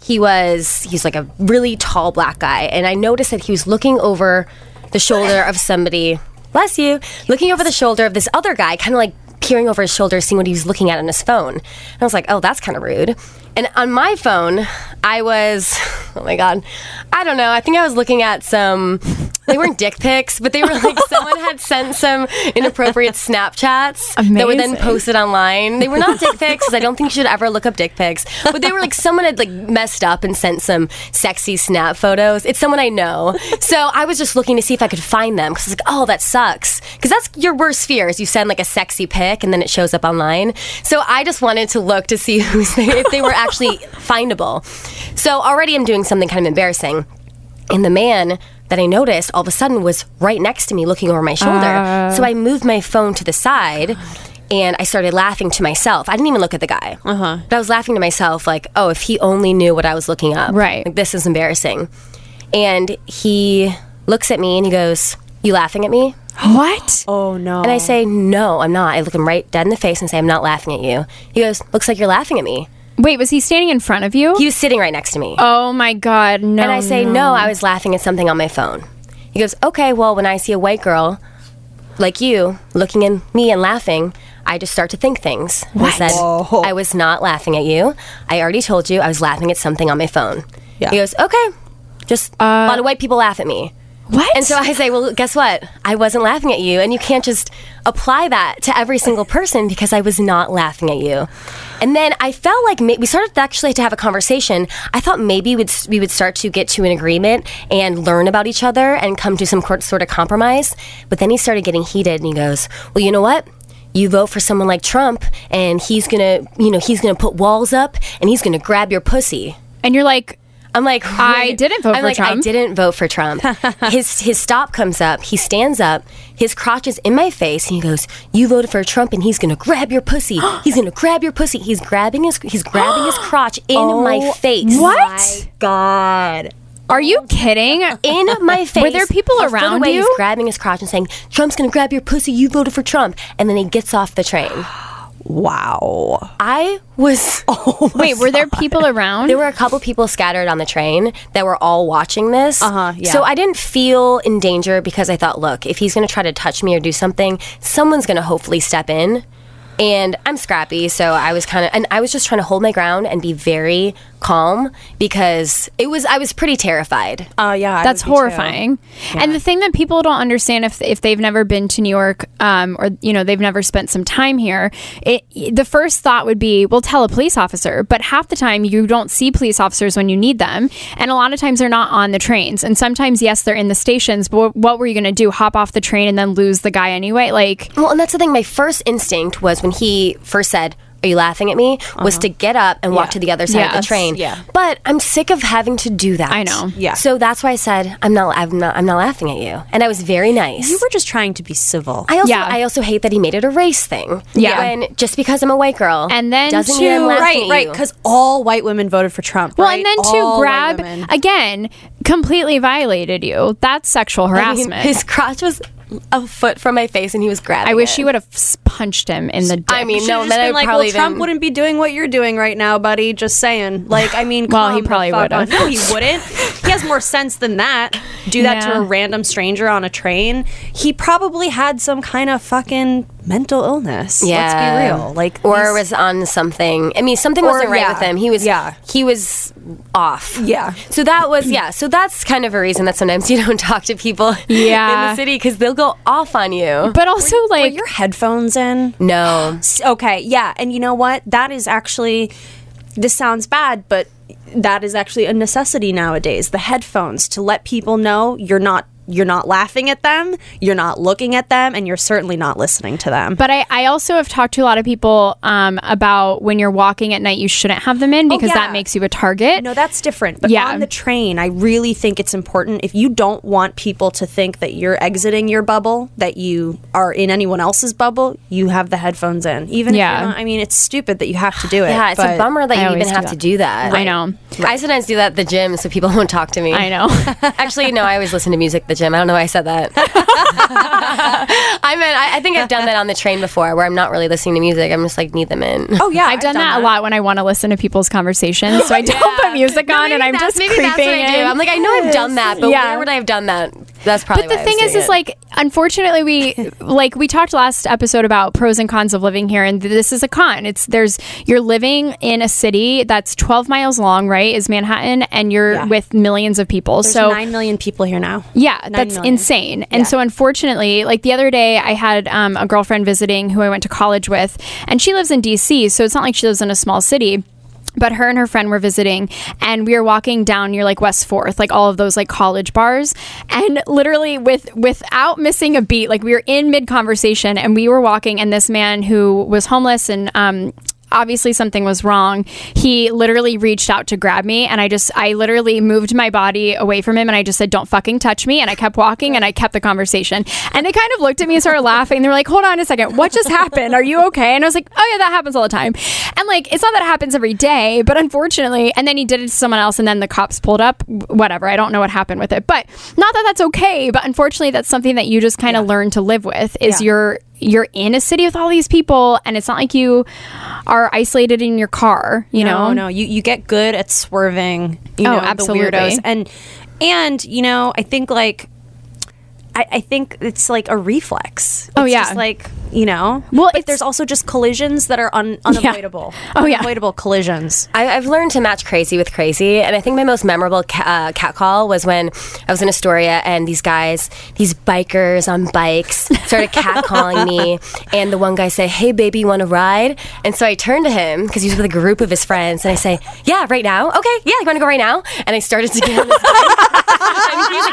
he's like a really tall black guy, and I noticed that he was looking over the shoulder of somebody. Bless you. Looking over the shoulder of this other guy, kind of like peering over his shoulder, seeing what he was looking at on his phone. And I was like, oh, that's kind of rude. And on my phone, I was, oh my God, I don't know. I think I was looking at some, they weren't dick pics, but they were like, someone had sent some inappropriate Snapchats that were then Amazing. posted online. They were not dick pics, because I don't think you should ever look up dick pics. But they were like, someone had like messed up and sent some sexy snap photos. It's someone I know. So I was just looking to see if I could find them, because I was like, oh, that sucks. Because that's your worst fear, is you send like a sexy pic and then it shows up online. So I just wanted to look to see if they were actually findable. So already I'm doing something kind of embarrassing. And the man that I noticed all of a sudden was right next to me, looking over my shoulder. So I moved my phone to the side, and I started laughing to myself. I didn't even look at the guy. But I was laughing to myself like, oh, if he only knew what I was looking up. Right. Like, this is embarrassing. And he looks at me and he goes, you laughing at me? What? Oh, no. And I say, no, I'm not. I look him right dead in the face and say, I'm not laughing at you. He goes, looks like you're laughing at me. Wait, was he standing in front of you? He was sitting right next to me. Oh my God, no. And I say, no, I was laughing at something on my phone. He goes, okay, well, when I see a white girl like you looking at me and laughing, I just start to think things. And I said, Whoa. I was not laughing at you. I already told you I was laughing at something on my phone. Yeah. He goes, okay, just a lot of white people laugh at me. What? And so I say, well, guess what? I wasn't laughing at you. And you can't just apply that to every single person, because I was not laughing at you. And then I felt like we started actually to have a conversation. I thought maybe we would start to get to an agreement and learn about each other and come to some sort of compromise. But then he started getting heated, and he goes, well, you know what? You vote for someone like Trump, and he's gonna put walls up, and he's gonna grab your pussy. And you're like, I'm like, I didn't vote I'm for like, Trump. I didn't vote for Trump. His stop comes up. He stands up. His crotch is in my face, and he goes, "You voted for Trump, and he's gonna grab your pussy. He's gonna grab your pussy. He's grabbing his crotch in my face. What? My God. Are you kidding? In my face. Were there people A foot around away, you? He's grabbing his crotch and saying, "Trump's gonna grab your pussy. You voted for Trump." And then he gets off the train. Wow. I was. Wait, were there people around? There were a couple people scattered on the train that were all watching this. Yeah. So I didn't feel in danger, because I thought, look, if he's going to try to touch me or do something, someone's going to hopefully step in. And I'm scrappy, so I was I was just trying to hold my ground and be very calm, because I was pretty terrified. Yeah. That's horrifying. And the thing that people don't understand, if they've never been to New York, or they've never spent some time here, the first thought would be, well, tell a police officer. But half the time you don't see police officers when you need them, and a lot of times they're not on the trains. And sometimes, yes, they're in the stations. But what were you going to do? Hop off the train and then lose the guy anyway? Like, Well, and that's the thing. My first instinct was, when he first said, "Are you laughing at me?" was to get up and walk to the other side of the Yes. train. Yeah. But I'm sick of having to do that. I know. Yeah. So that's why I said, I'm not laughing at you. And I was very nice. You were just trying to be civil. I also hate that he made it a race thing. Yeah. When just because I'm a white girl, And then doesn't mean I'm laughing at right, you. because all white women voted for Trump. well, right? and then All to white grab women. again, completely violated you. That's sexual I mean, harassment. his crotch was a foot from my face, and he was grabbing I wish it. you would have punched him in the dick. I mean, Should've no, just then been I'd like, probably well, Trump been- wouldn't be doing what you're doing right now, buddy. Just saying. Like, I mean, Well, he calm the probably fuck would've. down. No, he wouldn't. He has more sense than that. Do that to Yeah. a random stranger on a train. He probably had some kind of fucking mental illness. Yeah. Let's be real. Like, or these- was on something. I mean, something wasn't right yeah. with him. He was off. Yeah. So that was So that's kind of a reason that sometimes you don't talk to people in Yeah. the city, because they'll go off on you. But also, Were like, your headphones in? No. Okay, yeah. And you know what? That is actually this sounds bad, but that is actually a necessity nowadays. The headphones, to let people know you're not laughing at them, you're not looking at them, and you're certainly not listening to them. But I also have talked to a lot of people about when you're walking at night, you shouldn't have them in because that makes you a target. No, that's different. But on the train, I really think it's important. If you don't want people to think that you're exiting your bubble, that you are in anyone else's bubble, you have the headphones in. Even if you're not, I mean, it's stupid that you have to do it. Yeah, it's a bummer that you even have to do that. I know. I sometimes do that at the gym so people won't talk to me. I know. Actually, no, I always listen to music at the gym. I don't know why I said that. I think I've done that on the train before where I'm not really listening to music. I'm just like, need them in. Oh, yeah. I've done that a lot when I want to listen to people's conversations. So I don't put music on and I'm just creeping that's what I do. I'm like, I know I've done that, but where would I have done that? That's probably But the thing is like, unfortunately, we talked last episode about pros and cons of living here, and this is a con. You're living in a city that's 12 miles long, right? Is Manhattan, and you're with millions of people. There's so 9 million people here now. Yeah, that's insane. And so unfortunately, like the other day, I had a girlfriend visiting who I went to college with, and she lives in DC, so it's not like she lives in a small city. But her and her friend were visiting, and we were walking down near like West 4th, like all of those like college bars, and literally without missing a beat, like we were in mid conversation and we were walking, and this man who was homeless and obviously something was wrong, he literally reached out to grab me, and I literally moved my body away from him, and I just said, don't fucking touch me, and I kept walking, and I kept the conversation, and they kind of looked at me and started laughing. They were like, hold on a second, what just happened? Are you okay? And I was like, oh yeah, that happens all the time. And like, it's not that it happens every day, but unfortunately, and then he did it to someone else, and then the cops pulled up. Whatever, I don't know what happened with it, but not that that's okay, but unfortunately that's something that you just kind of learn to live with, is you're in a city with all these people, and it's not like you are isolated in your car, you know? No, you get good at swerving, absolutely. the weirdos. And you know, I think like I think it's like a reflex. It's just like, you know. Well, but there's also just collisions that are unavoidable. Unavoidable collisions. I've learned to match crazy with crazy, and I think my most memorable cat call was when I was in Astoria, and these bikers on bikes started catcalling me, and the one guy said, hey baby, you want to ride? And so I turned to him, because he was with a group of his friends, and I say, yeah, right now? Okay, yeah, you want to go right now? And I started to get on his bike. And he's like,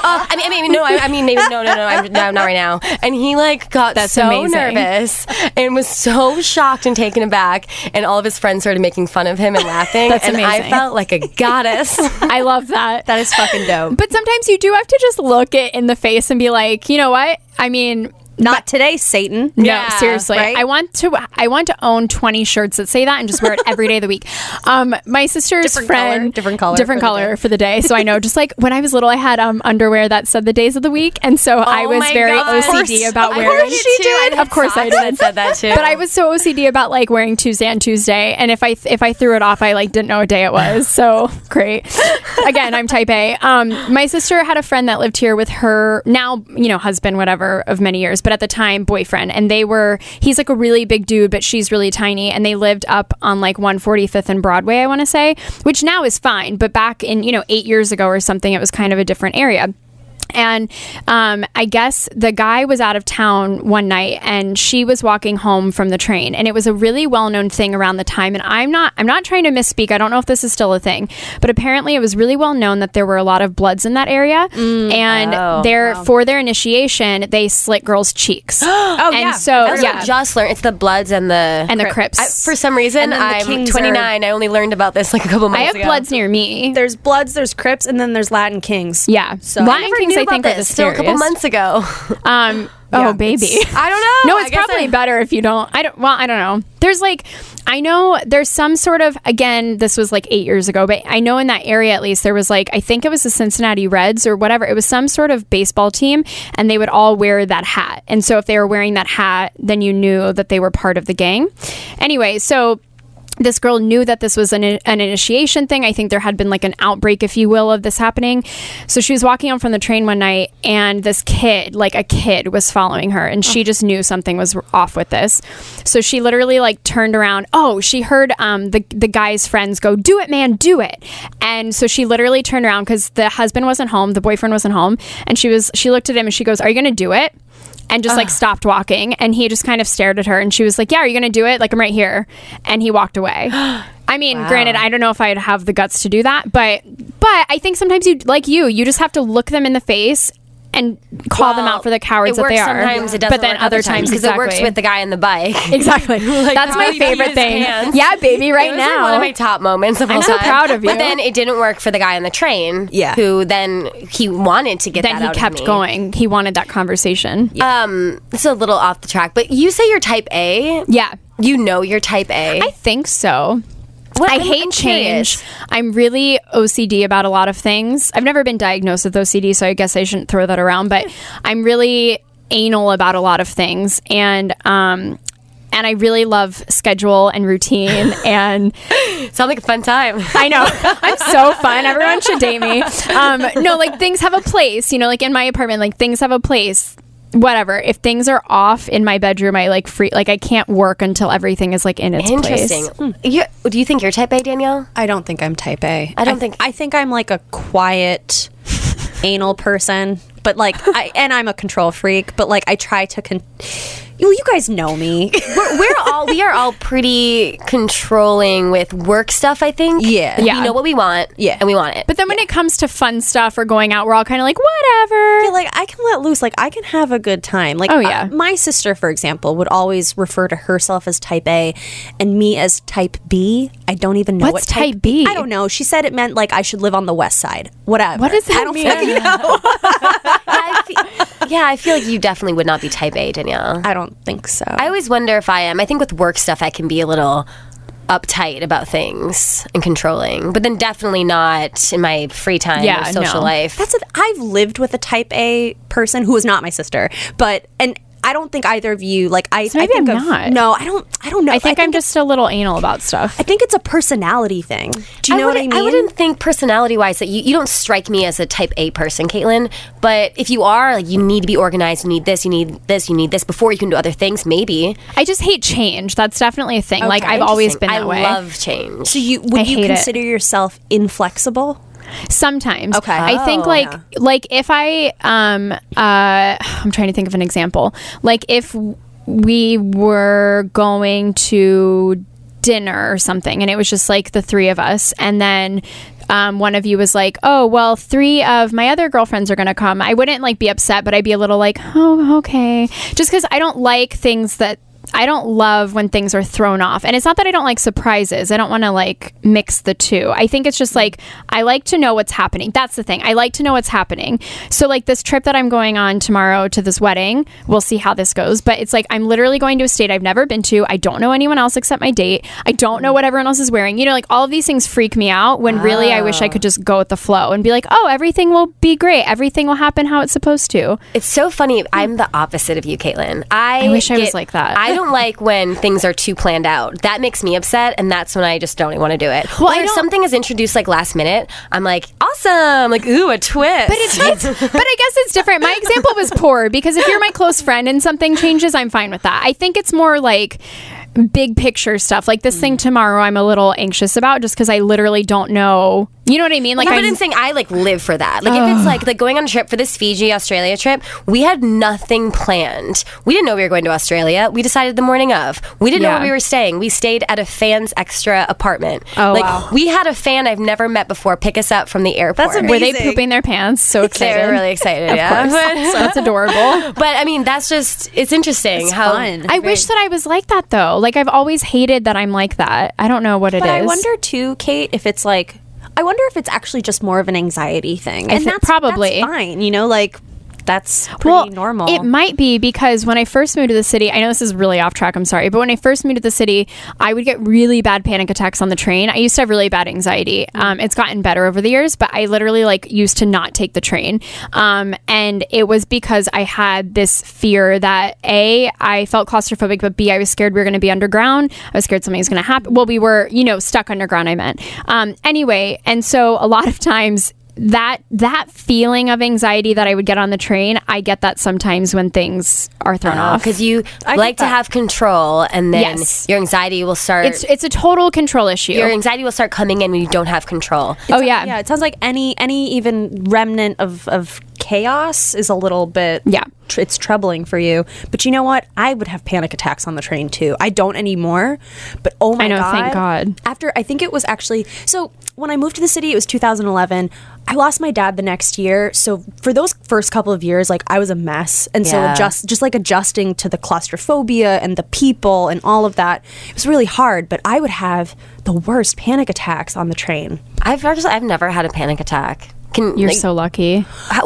no, not right now. And he like got nervous and was so shocked and taken aback, and all of his friends started making fun of him and laughing. That's and amazing. I felt like a goddess. I love that. That is fucking dope. But sometimes you do have to just look it in the face and be like, you know what? I mean, not today, Satan. No, seriously. Right? I want to own 20 shirts that say that and just wear it every day of the week. My sister's different color for the day. So I know, just like when I was little, I had underwear that said the days of the week, and so I was very OCD about wearing. Of course I did. Said that too. But I was so OCD about like wearing Tuesday and Tuesday, and if I threw it off, I like didn't know what day it was. So great. Again, I'm type A. My sister had a friend that lived here with her now, husband, whatever, of many years, but at the time boyfriend, and he's like a really big dude, but she's really tiny, and they lived up on like 145th and Broadway, I want to say, which now is fine, but back in 8 years ago or something, it was kind of a different area. And I guess the guy was out of town one night, and she was walking home from the train, and it was a really well-known thing around the time. And I'm not trying to misspeak. I don't know if this is still a thing, but apparently it was really well known that there were a lot of Bloods in that area, for their initiation they slit girls' cheeks. So just learned it's the Bloods and the Crips. For some reason, I'm 29. I only learned about this like a couple months ago. I have Bloods near me. There's Bloods, there's Crips, and then there's Latin Kings. Yeah, so Latin Kings, I think, are the still a couple months ago. Oh baby, I don't know. No, it's probably better if you don't. I don't know. There's I know there's some sort of, again, this was like 8 years ago, but I know in that area at least there was I think it was the Cincinnati Reds or whatever. It was some sort of baseball team, and they would all wear that hat. And so if they were wearing that hat, then you knew that they were part of the gang. Anyway, so this girl knew that this was an initiation thing. I think there had been like an outbreak, if you will, of this happening. So she was walking home from the train one night, and this kid, like a kid, was following her, and she just knew something was off with this. So she literally turned around. Oh, she heard the guy's friends go, "Do it, man, do it!" And so she literally turned around because the husband wasn't home, the boyfriend wasn't home, and she looked at him and she goes, "Are you going to do it?" and just like stopped walking. And he just kind of stared at her, and she was like, yeah, are you going to do it? Like, I'm right here. And he walked away. I mean, granted, I don't know if I'd have the guts to do that, but I think sometimes you just have to look them in the face and call them out for the cowards that they are. Sometimes it doesn't, but then work other times because it works with the guy on the bike. Exactly. That's my favorite thing. Yeah, baby, right it was now. Like one of my top moments of all time. I'm so proud of you. But then it didn't work for the guy on the train. Yeah. Who then he wanted to get that out of me. Then he kept going. He wanted that conversation. This is a little off the track, but you say you're type A. Yeah. You know you're type A. I think so. I'm hate change. curious. I'm really OCD about a lot of things. I've never been diagnosed with OCD, so I guess I shouldn't throw that around, but I'm really anal about a lot of things. And I really love schedule and routine. And sounds like a fun time. I know. I'm so fun. Everyone should date me. No, like things have a place, like in my apartment, like things have a place. Whatever. If things are off in my bedroom, I I can't work until everything is like in its place. Interesting. Do you think you're type A, Danielle? I don't think I'm type A. I think I'm like a quiet, anal person, but I'm a control freak. But I try to. You guys know me. we are all pretty controlling with work stuff, I think. Yeah. We know what we want. Yeah. And we want it. But then when it comes to fun stuff or going out, we're all kind of like, whatever. Yeah, I can let loose. I can have a good time. My sister, for example, would always refer to herself as type A and me as type B. I don't even know What's what type B? I don't know. She said it meant I should live on the west side. Whatever. What does that I don't mean? fucking know. I feel like you definitely would not be type A, Danielle. I don't think so. I always wonder if I am. I think with work stuff, I can be a little uptight about things and controlling, but then definitely not in my free time or social life. I've lived with a type A person who is not my sister, and I don't think either of you So maybe I'm not. No, I don't know. I think I'm just a little anal about stuff. I think it's a personality thing. Do you know what I mean? I wouldn't think personality-wise that you don't strike me as a type A person, Caitlin. But if you are, you need to be organized. You need this. You need this. You need this before you can do other things. Maybe. I just hate change. That's definitely a thing. Okay, I've always been that way. I love change. So would you consider yourself inflexible? Sometimes. Okay. I think if I'm trying to think of an example. If we were going to dinner or something and it was just the three of us, and then one of you was like, oh, well, 3 of my other girlfriends are going to come. I wouldn't be upset, but I'd be a little oh, okay. Just because I don't like things that I don't love when things are thrown off. And it's not that I don't like surprises. I don't want to mix the two. I think it's just I like to know what's happening. That's the thing. I like to know what's happening. So this trip that I'm going on tomorrow to this wedding, we'll see how this goes. But it's I'm literally going to a state I've never been to. I don't know anyone else except my date. I don't know what everyone else is wearing. All of these things freak me out when really I wish I could just go with the flow and be oh, everything will be great. Everything will happen how it's supposed to. It's so funny. I'm the opposite of you, Caitlin. I wish I was like that. I don't like when things are too planned out. That makes me upset, and that's when I just don't even want to do it. Well, if something is introduced last minute, I'm awesome, ooh, a twist. But I guess it's different. My example was poor because if you're my close friend and something changes, I'm fine with that. I think it's more big picture stuff. This thing tomorrow, I'm a little anxious about just because I literally don't know. You know what I mean? But I'm saying I live for that. If it's going on a trip for this Fiji Australia trip, we had nothing planned. We didn't know we were going to Australia. We decided the morning of. We didn't know where we were staying. We stayed at a Fans Extra apartment. Oh, wow. We had a fan I've never met before pick us up from the airport. That's amazing. Were they pooping their pants? So excited. They were really excited. Of course. So that's adorable. But that's just, it's interesting. It's fun. I wish that I was like that though. I've always hated that I'm like that. I don't know what it is. But I wonder too, Kate, if it's I wonder if it's actually just more of an anxiety thing. And that's probably that's fine, that's pretty normal. It might be because when I first moved to the city, I know this is really off track, I'm sorry, but when I first moved to the city, I would get really bad panic attacks on the train. I used to have really bad anxiety. It's gotten better over the years, but I literally used to not take the train. And it was because I had this fear that A, I felt claustrophobic, but B, I was scared we were going to be underground. I was scared something was going to happen. Well, we were, stuck underground, I meant. Anyway, and so a lot of times that feeling of anxiety that I would get on the train, I get that sometimes when things are thrown off. Because you like to have control, and then your anxiety will start. It's a total control issue. Your anxiety will start coming in when you don't have control. Yeah. It sounds like any even remnant of chaos is a little bit it's troubling for you. But you know what? I would have panic attacks on the train too. I don't anymore, but oh my God. Thank God. After, I think it was actually, so when I moved to the city, it was 2011. I lost my dad the next year. So for those first couple of years, like, I was a mess. And so just like adjusting to the claustrophobia and the people and all of that, it was really hard. But I would have the worst panic attacks on the train. I've never had a panic attack. You're so lucky.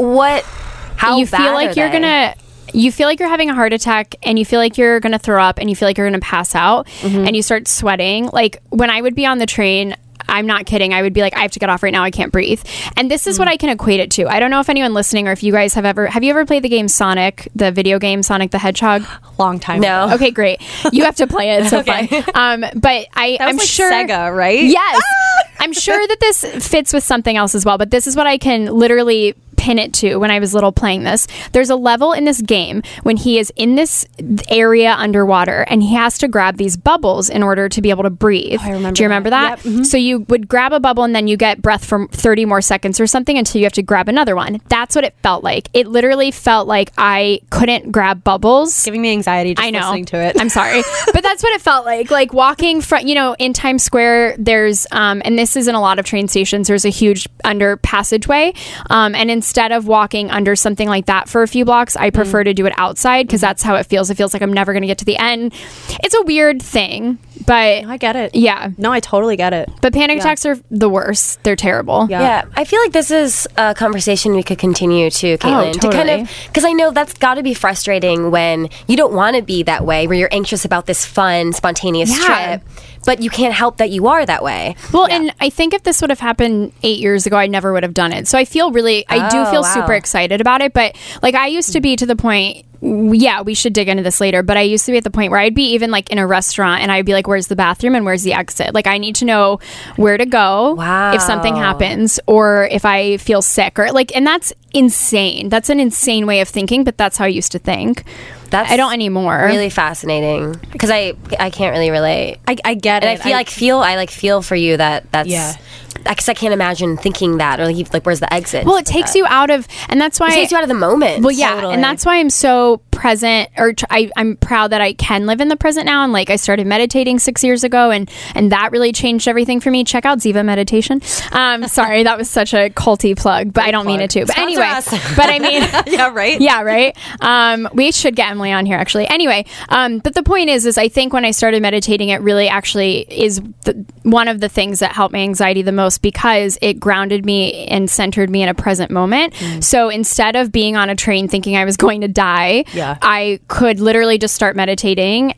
How you bad feel like are they? You feel like you're having a heart attack, and you feel like you're gonna throw up, and you feel like you're gonna pass out, and you start sweating. Like, when I would be on the train, I'm not kidding, I would be like, I have to get off right now, I can't breathe. And this is what I can equate it to. I don't know if anyone listening, or if you guys have you ever played the game Sonic, the video game Sonic the Hedgehog? Long time ago. Okay, great. You have to play it. It's so fun. But I'm like sure Sega, right? Yes. I'm sure that this fits with something else as well, but this is what I can literally pin it to when I was little playing this. There's a level in this game when he is in this area underwater, and he has to grab these bubbles in order to be able to breathe. I remember. Do you remember that? Yep. So you would grab a bubble, and then you get breath for 30 more seconds or something until you have to grab another one. That's what it felt like. It literally felt like I couldn't grab bubbles. Giving me anxiety just listening to it. I'm sorry. But that's what it felt like. Like, walking from, in Times Square, there's, and this is in a lot of train stations, there's a huge under passageway. And instead of walking under something like that for a few blocks, I prefer to do it outside, because that's how it feels. It feels like I'm never going to get to the end. It's a weird thing, but I get it. Yeah. No, I totally get it. But panic attacks are the worst. They're terrible. Yeah. I feel like this is a conversation we could continue to, Caitlin. Totally. To kind of, because I know that's got to be frustrating when you don't want to be that way, where you're anxious about this fun, spontaneous trip, but you can't help that you are that way. Well, and I think if this would have happened 8 years ago, I never would have done it. So I feel I do feel super excited about it. But like, I used to be to the point, we should dig into this later, but I used to be at the point where I'd be even like in a restaurant, and I'd be like, where's the bathroom and where's the exit? Like, I need to know where to go if something happens, or if I feel sick, or like, and that's insane. That's an insane way of thinking, but that's how I used to think. I don't anymore. Really fascinating, because I can't really relate. I get and it. I feel for you that's because I can't imagine thinking that, or like where's the exit? Well, it takes you out of, and that's why it takes you out of the moment. Well, yeah, and that's why I'm so present, or I'm proud that I can live in the present now. And like, I started meditating 6 years ago, and that really changed everything for me. Check out Ziva Meditation. Sorry, that was such a culty plug, but I don't mean it to. But anyway, but I mean, yeah, right. Yeah, right. We should get Emily on here, actually. Anyway, but the point is I think when I started meditating, it really actually is one of the things that helped my anxiety the most, because it grounded me and centered me in a present moment. So instead of being on a train thinking I was going to die, I could literally just start meditating,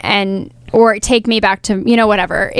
or take me back to, whatever.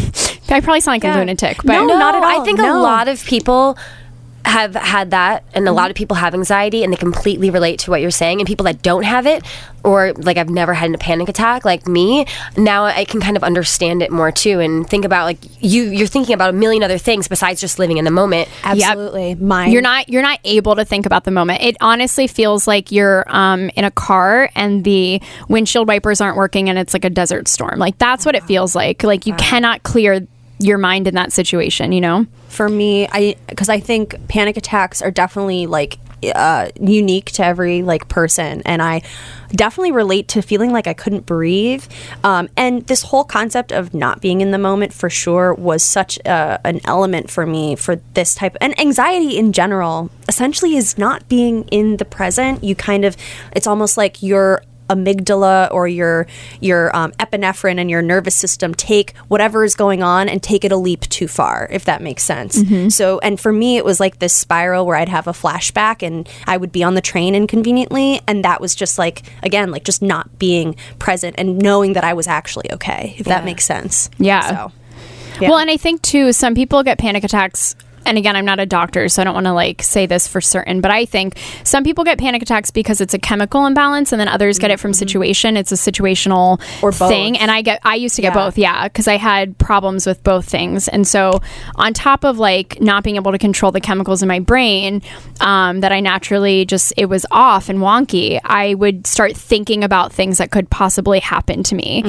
I probably sound like a lunatic, but no, not at all. I think a lot of people have had that, and a lot of people have anxiety, and they completely relate to what you're saying. And people that don't have it, or like, I've never had a panic attack like me, now I can kind of understand it more too, and think about like you're thinking about a million other things besides just living in the moment. Absolutely. Yep. You're not able to think about the moment. It honestly feels like you're in a car, and the windshield wipers aren't working, and it's like a desert storm. Like, that's what it feels like. Like, you cannot clear your mind in that situation, For me, because I think panic attacks are definitely like unique to every like person, and I definitely relate to feeling like I couldn't breathe, and this whole concept of not being in the moment for sure was such an element for me for this type, and anxiety in general essentially is not being in the present. It's almost like your amygdala or your epinephrine and your nervous system take whatever is going on and take it a leap too far, if that makes sense. So, and for me, it was like this spiral where I'd have a flashback, and I would be on the train inconveniently, and that was just like, again, like just not being present and knowing that I was actually okay, if that makes sense. Yeah. Well, and I think too, some people get panic attacks. And again, I'm not a doctor, so I don't want to like say this for certain, but I think some people get panic attacks because it's a chemical imbalance, and then others get it from situation. It's a situational or both thing. And I used to get both, because I had problems with both things. And so on top of like not being able to control the chemicals in my brain, that I naturally it was off and wonky, I would start thinking about things that could possibly happen to me.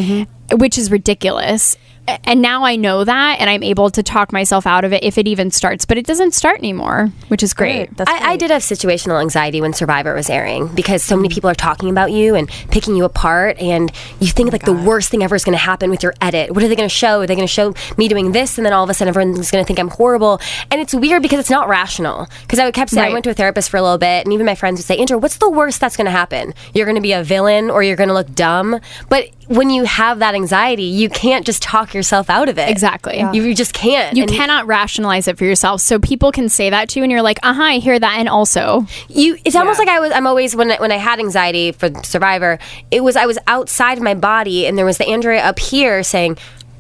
which is ridiculous. And now I know that, and I'm able to talk myself out of it if it even starts. But it doesn't start anymore, which is great. I did have situational anxiety when Survivor was airing because so many people are talking about you and picking you apart, and you think the worst thing ever is going to happen with your edit. What are they going to show? Are they going to show me doing this, and then all of a sudden everyone's going to think I'm horrible? And it's weird because it's not rational. Because I kept saying, I went to a therapist for a little bit, and even my friends would say, Andrew, what's the worst that's going to happen? You're going to be a villain, or you're going to look dumb. But when you have that anxiety, you can't just talk yourself out of it. Exactly. Yeah. You just can't. You cannot rationalize it for yourself. So people can say that to you, and you're like, I hear that. And also, it's almost like I'm always, when I had anxiety for Survivor, I was outside of my body, and there was the Andrea up here saying,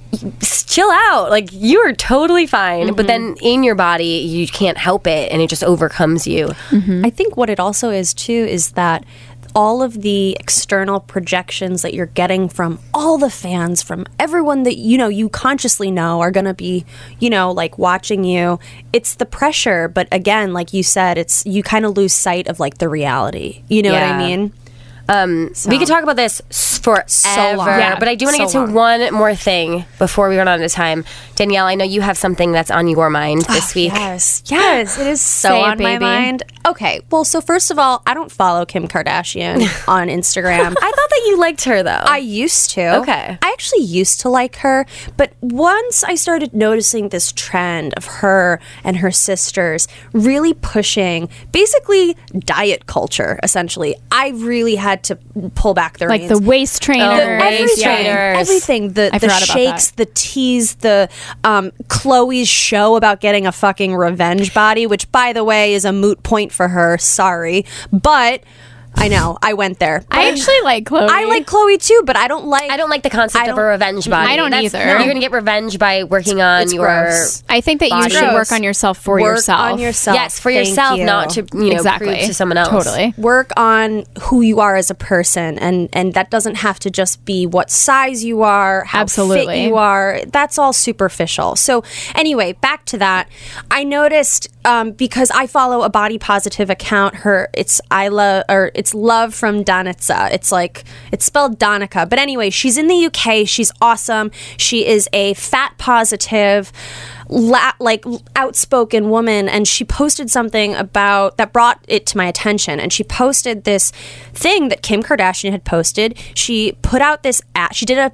chill out, like you are totally fine. But then in your body you can't help it, and it just overcomes you. I think what it also is too is that all of the external projections that you're getting from all the fans, from everyone that you consciously know are going to be, like watching you. It's the pressure, but again, like you said, you kind of lose sight of like the reality. You know what I mean? We could talk about this forever, but I do want to get to one more thing before we run out of time. Danielle, I know you have something that's on your mind this week. Yes, it is so on my mind. Okay, well, so first of all, I don't follow Kim Kardashian on Instagram. I thought that you liked her, though. I used to. Okay. I actually used to like her, but once I started noticing this trend of her and her sisters really pushing basically diet culture, essentially, I really had to pull back the reins. Like the waist trainers. Everything. The shakes, the teas, the Chloe's show about getting a fucking revenge body, which, by the way, is a moot point for her. Sorry. But I know, I went there. I actually like Chloe. I like Chloe too, but I don't like the concept of a revenge body. I don't either. You're going to get revenge by working on your gross. I think that you should work on yourself for yourself. Work on yourself. Yes, for yourself, not to prove to someone else. Totally. Work on who you are as a person, and that doesn't have to just be what size you are, how fit you are. That's all superficial. So anyway, back to that. I noticed because I follow a body positive account. It's Love from Danica. It's spelled Danica. But anyway, she's in the UK. She's awesome. She is a fat positive, outspoken woman, and she posted something about that brought it to my attention. And she posted this thing that Kim Kardashian had posted. She put out this ad. She did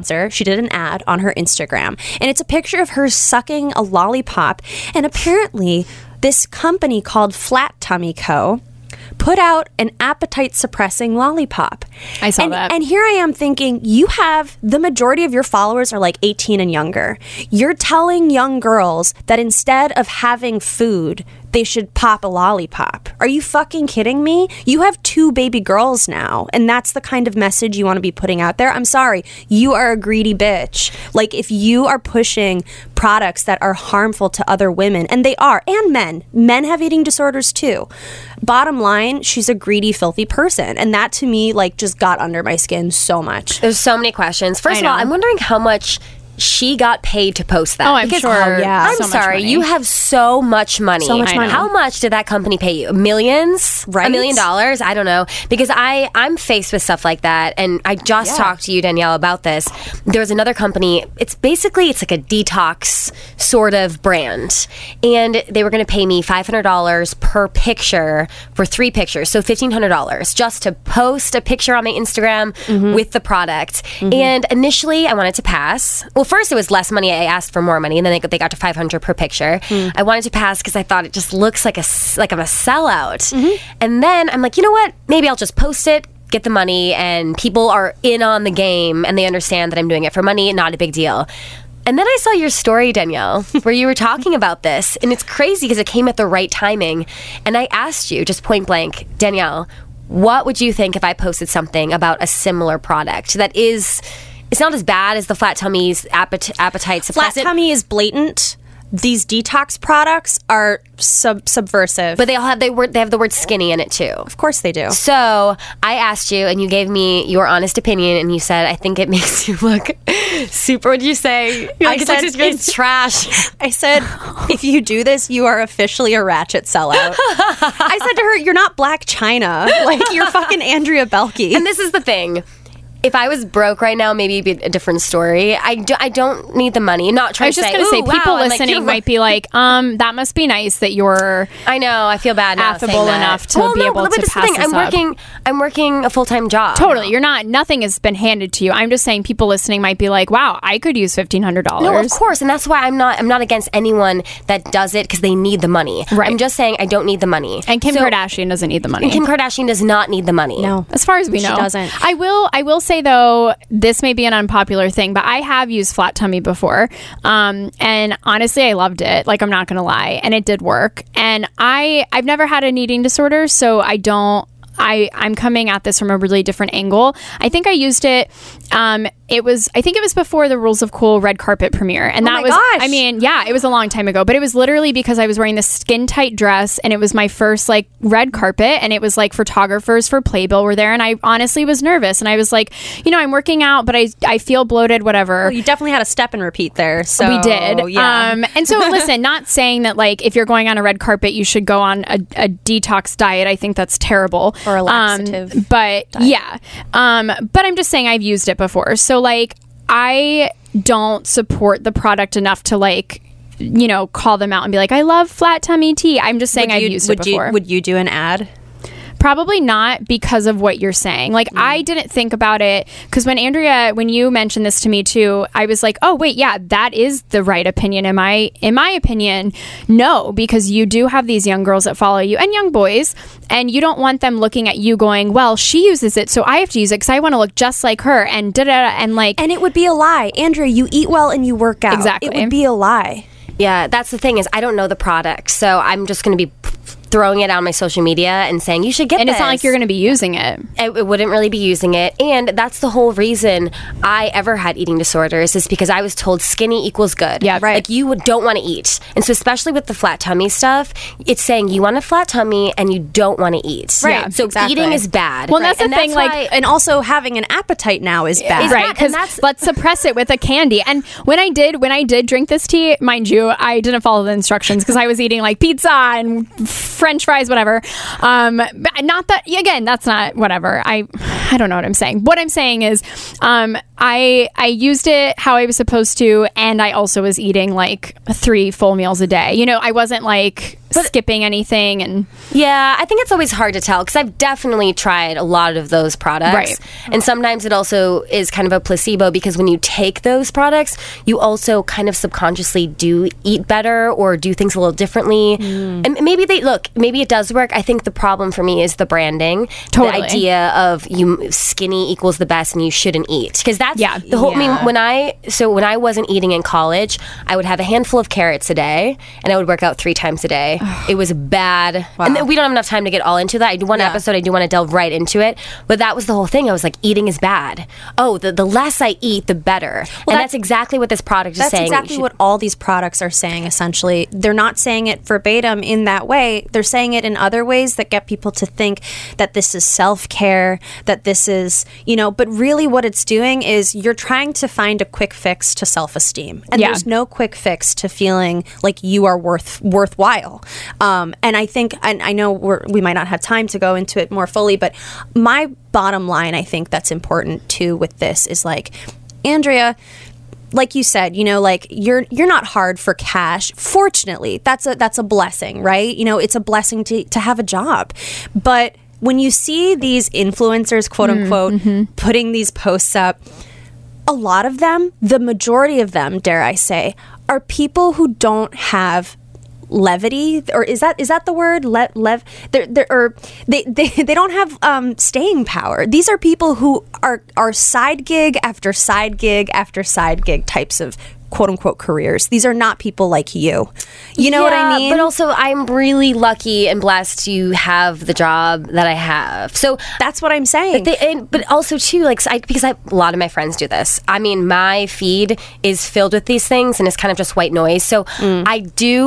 an ad on her Instagram, and it's a picture of her sucking a lollipop. And apparently this company called Flat Tummy Co. put out an appetite-suppressing lollipop. I saw that. And here I am thinking, the majority of your followers are like 18 and younger. You're telling young girls that instead of having food, they should pop a lollipop. Are you fucking kidding me? You have 2 baby girls now, and that's the kind of message you want to be putting out there? I'm sorry. You are a greedy bitch. Like, if you are pushing products that are harmful to other women, and they are, and men. Men have eating disorders too. Bottom line, she's a greedy, filthy person. And that to me, just got under my skin so much. There's so many questions. First of all, I'm wondering how much she got paid to post that. Oh, I'm sure. I'm sorry. You have so much money. How much did that company pay you? Millions? Right? $1 million? I don't know. Because I'm faced with stuff like that. And I just talked to you, Danielle, about this. There's another company. It's like a detox sort of brand. And they were going to pay me $500 per picture for 3 pictures. So $1,500 just to post a picture on my Instagram with the product. And initially I wanted to pass. Well, first it was less money. I asked for more money, and then they got to $500 per picture. I wanted to pass because I thought it just looks like I'm a sellout. And then I'm like, you know what? Maybe I'll just post it, get the money, and people are in on the game, and they understand that I'm doing it for money. Not a big deal. And then I saw your story, Danielle, where you were talking about this, and it's crazy because it came at the right timing. And I asked you, just point blank, Danielle, what would you think if I posted something about a similar product that is... It's not as bad as the Flat Tummy's appetite suppressant. Flat Tummy is blatant. These detox products are subversive. But they have the word skinny in it too. Of course they do. So I asked you, and you gave me your honest opinion, and you said, I think it makes you look super... What did you say? I said, it's trash. I said, if you do this, you are officially a ratchet sellout. I said to her, you're not Black China. You're fucking Andrea Belke. And this is the thing. If I was broke right now, maybe it'd be a different story. I don't need the money. I'm not trying I was to just say, going to say, "Ooh, people wow," listening might be like, that must be nice that you're I know. I feel bad now affable saying that. enough to be able but to this is the pass thing. this up. I'm working a full-time job. Totally. You're not, nothing has been handed to you. I'm just saying people listening might be like, wow, I could use $1,500. No, of course, and that's why I'm not against anyone that does it because they need the money. Right. I'm just saying I don't need the money. And Kim Kardashian doesn't need the money. Kim Kardashian does not need the money. No. As far as we know. She doesn't. I will say, though, this may be an unpopular thing, but I have used Flat Tummy before. And honestly, I loved it. Like, I'm not going to lie. And it did work. And I've never had an eating disorder, so I'm coming at this from a really different angle. I think I used it. I think it was before the Rules of Cool red carpet premiere, and that was. Gosh. I mean, yeah, it was a long time ago, but it was literally because I was wearing this skin tight dress, and it was my first like red carpet, and it was like photographers for Playbill were there, and I honestly was nervous, and I was like, I'm working out, but I feel bloated, whatever. Well, you definitely had a step and repeat there. So We did. Yeah. And so, listen, not saying that, like, if you're going on a red carpet, you should go on a detox diet. I think that's terrible. Or a laxative But, diet. yeah. But I'm just saying I've used it before. So, like, I don't support the product enough to, like, call them out and be like, I love Flat Tummy tea. I'm just saying I've used it before. Would you do an ad? Probably not because of what you're saying. Like, I didn't think about it because when you mentioned this to me too, I was like, oh wait, yeah, that is the right opinion. In my opinion, no, because you do have these young girls that follow you and young boys, and you don't want them looking at you going, well, she uses it, so I have to use it because I want to look just like her, and and like. And it would be a lie. Andrea, you eat well and you work out. Exactly. It would be a lie. Yeah, that's the thing is I don't know the product, so I'm just going to be throwing it on my social media and saying you should get and this. it's not like you're going to be using it. I wouldn't really be using it, and that's the whole reason I ever had eating disorders is because I was told skinny equals good. Yeah, right. Like you don't want to eat, and so especially with the flat tummy stuff, it's saying you want a flat tummy and you don't want to eat. Right, Yeah. So exactly. eating is bad. Well, that's the And thing, like, why- And also having an appetite now is bad. Right, and because that's- let's suppress it with a candy. And when I did drink this tea, mind you, I didn't follow the instructions because I was eating like pizza and French fries, whatever. But not that, again, that's not whatever. I don't know what I'm saying. What I'm saying is, I used it how I was supposed to, and I also was eating like 3 full meals a day. I wasn't like skipping anything. And Yeah, I think it's always hard to tell because I've definitely tried a lot of those products. Right. And sometimes it also is kind of a placebo because when you take those products, you also kind of subconsciously do eat better or do things a little differently. And maybe maybe it does work. I think the problem for me is the branding. Totally. The idea of you skinny equals the best and you shouldn't eat. Because that's Yeah. the whole, Yeah. I mean, when I wasn't eating in college, I would have a handful of carrots a day and I would work out 3 times a day. It was bad. Wow. And then we don't have enough time to get all into that. I do one episode, I do want to delve right into it. But that was the whole thing. I was like, eating is bad. Oh, the less I eat, the better. And that's exactly what this product is That's saying. exactly what all these products are saying, essentially. They're not saying it verbatim in that way. They're saying it in other ways that get people to think that this is self-care, that this is, but really what it's doing is you're trying to find a quick fix to self-esteem. And Yeah. there's no quick fix to feeling like you are worthwhile. And I think, and I know we might not have time to go into it more fully, but my bottom line, I think that's important too with this is like, Andrea, like you said, like you're not hard for cash. Fortunately, that's a blessing, right? It's a blessing to have a job. But when you see these influencers, quote unquote, putting these posts up, a lot of them, the majority of them, dare I say, are people who don't have levity, or is that the word? They don't have staying power. These are people who are side gig after side gig after side gig types of quote unquote careers. These are not people like you. You know what I mean? But also, I'm really lucky and blessed to have the job that I have. So that's what I'm saying. But also too, like because a lot of my friends do this. I mean, my feed is filled with these things, and it's kind of just white noise. So I do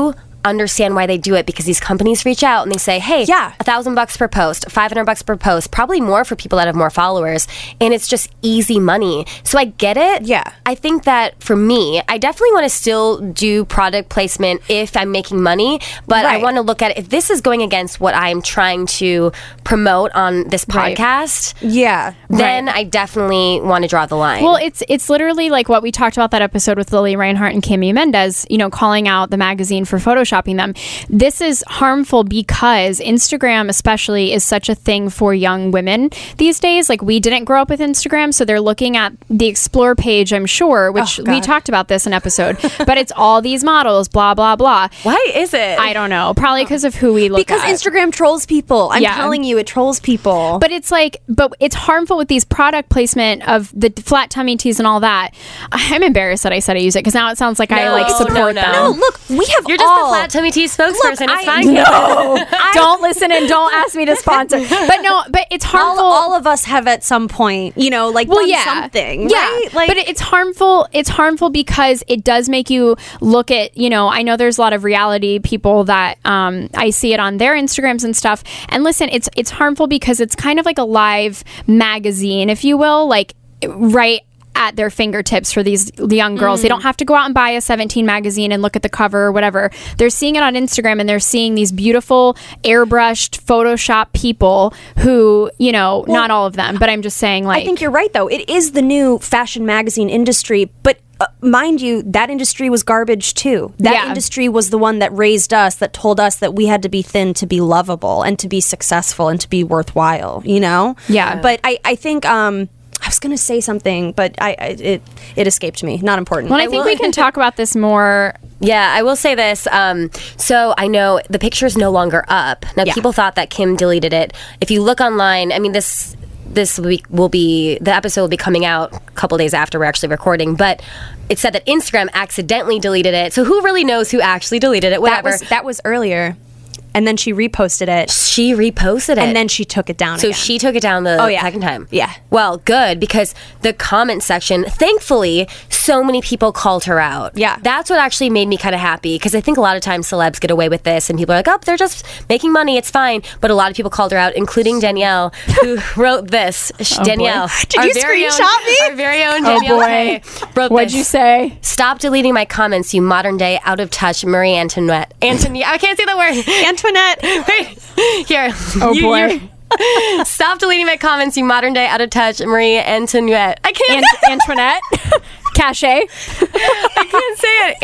understand why they do it, because these companies reach out and they say, hey, $1,000 per post, $500 per post, probably more for people that have more followers, and it's just easy money. So I get it. Yeah. I think that for me, I definitely want to still do product placement if I'm making money, but I want to look at it, if this is going against what I'm trying to promote on this podcast, then I definitely want to draw the line. Well, it's literally like what we talked about that episode with Lily Reinhart and Kimmy Mendez, you know, calling out the magazine for photoshopping them. This is harmful because Instagram especially is such a thing for young women these days. Like, we didn't grow up with Instagram, so they're looking at the Explore page, I'm sure, which we talked about this in episode, but it's all these models, blah, blah, blah. Why is it? I don't know. Probably because of who we look because at. Instagram trolls people. I'm telling you, it trolls people. But it's like, but it's harmful with these product placement of the flat tummy tees and all that. I'm embarrassed that I said I use it, because now it sounds like I like support them. No, look, we have You're just the flat tummy tea spokesperson. It's fine. No, don't listen and don't ask me to sponsor. But it's harmful. All of us have at some point, you know, like done something. Yeah, right? Like, but it's harmful. It's harmful because it does make you look at, you know, I know there's a lot of reality people that I see it on their Instagrams and stuff. And listen, it's harmful because it's kind of like a live magazine, if you will, like right at their fingertips for these young girls. They don't have to go out and buy a 17 magazine and look at the cover or whatever. They're seeing it on Instagram, and they're seeing these beautiful airbrushed Photoshop people who, you know, not all of them, but I'm just saying, like, I think you're right, though. It is the new fashion magazine industry, but mind you, that industry was garbage too. That industry was the one that raised us, that told us that we had to be thin to be lovable and to be successful and to be worthwhile, you know? Yeah. But I think I was going to say something, but it escaped me. Not important. Well, I think we can talk about this more. Yeah, I will say this. So I know the picture is no longer up. Now, people thought that Kim deleted it. If you look online, I mean, this week the episode will be coming out a couple days after we're actually recording, but it said that Instagram accidentally deleted it. So who really knows who actually deleted it? Whatever. That was earlier. And then she reposted it. She reposted it. And then she took it down again. So she took it down the second time. Yeah. Well, good, because the comment section, thankfully, so many people called her out. Yeah. That's what actually made me kind of happy, because I think a lot of times celebs get away with this and people are like, oh, they're just making money, it's fine. But a lot of people called her out, including Danielle, who wrote this. Danielle. Did you screenshot me? Our very own Danielle Kay wrote What'd this. you say? Stop deleting my comments, you modern day, out of touch Marie Antoinette. I can't say the word. Antoinette. Wait, here. Oh, boy. Stop deleting my comments, you modern day, out of touch Marie Antoinette. I can't. Antoinette. Cachet. I can't say it.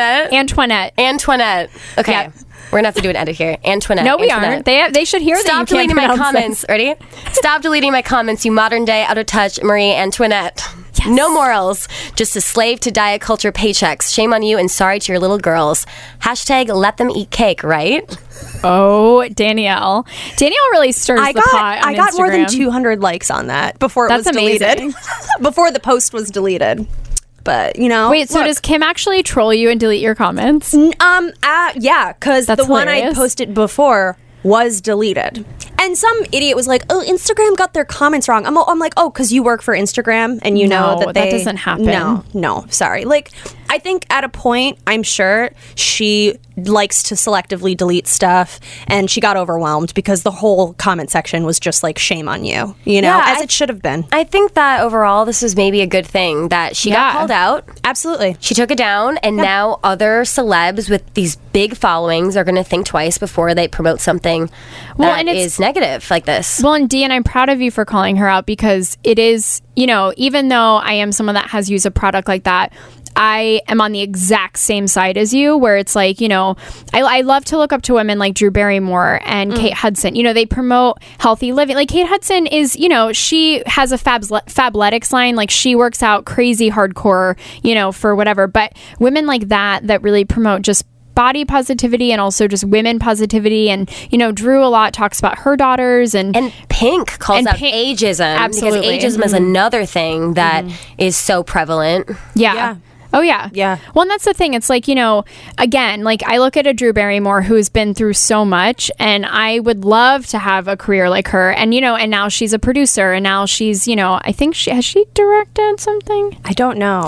Antoinette. Okay. Yeah. We're gonna have to do an edit here. Antoinette. No, we aren't. They should hear that. Stop deleting my comments. Ready? Stop deleting my comments, you modern day, out of touch Marie Antoinette. Yes. No morals. Just a slave to diet culture paychecks. Shame on you and sorry to your little girls. Hashtag let them eat cake, right? Oh, Danielle. Danielle really stirs the pot on I got Instagram. more than 200 likes on that before it was deleted. Before the post was deleted. But, you know. Wait, so does Kim actually troll you and delete your comments? Yeah, because the one I posted before was deleted. And some idiot was like, oh, Instagram got their comments wrong. I'm like, oh, because you work for Instagram and you know that they... that doesn't happen. No, sorry. Like, I think at a point, I'm sure she likes to selectively delete stuff, and she got overwhelmed because the whole comment section was just like, shame on you, you know, as it should have been. I think that overall this was maybe a good thing that she got called out. Absolutely. She took it down, and now other celebs with these big followings are going to think twice before they promote something that is negative like this. Well, and Dee, and I'm proud of you for calling her out, because it is, you know, even though I am someone that has used a product like that, I am on the exact same side as you, where it's like, you know, I love to look up to women like Drew Barrymore and Kate Hudson. You know, they promote healthy living. Like, Kate Hudson is, you know, she has a Fabletics line. Like, she works out crazy hardcore, you know, for whatever. But women like that really promote just body positivity and also just women positivity. And, you know, Drew a lot talks about her daughters, and Pink calls out ageism. Absolutely. Because ageism is another thing that is so prevalent. Yeah. Oh, yeah. Yeah. Well, and that's the thing. It's like, you know, again, like, I look at a Drew Barrymore who's been through so much, and I would love to have a career like her. And, you know, and now she's a producer, and now she's, you know, I think has she directed something? I don't know.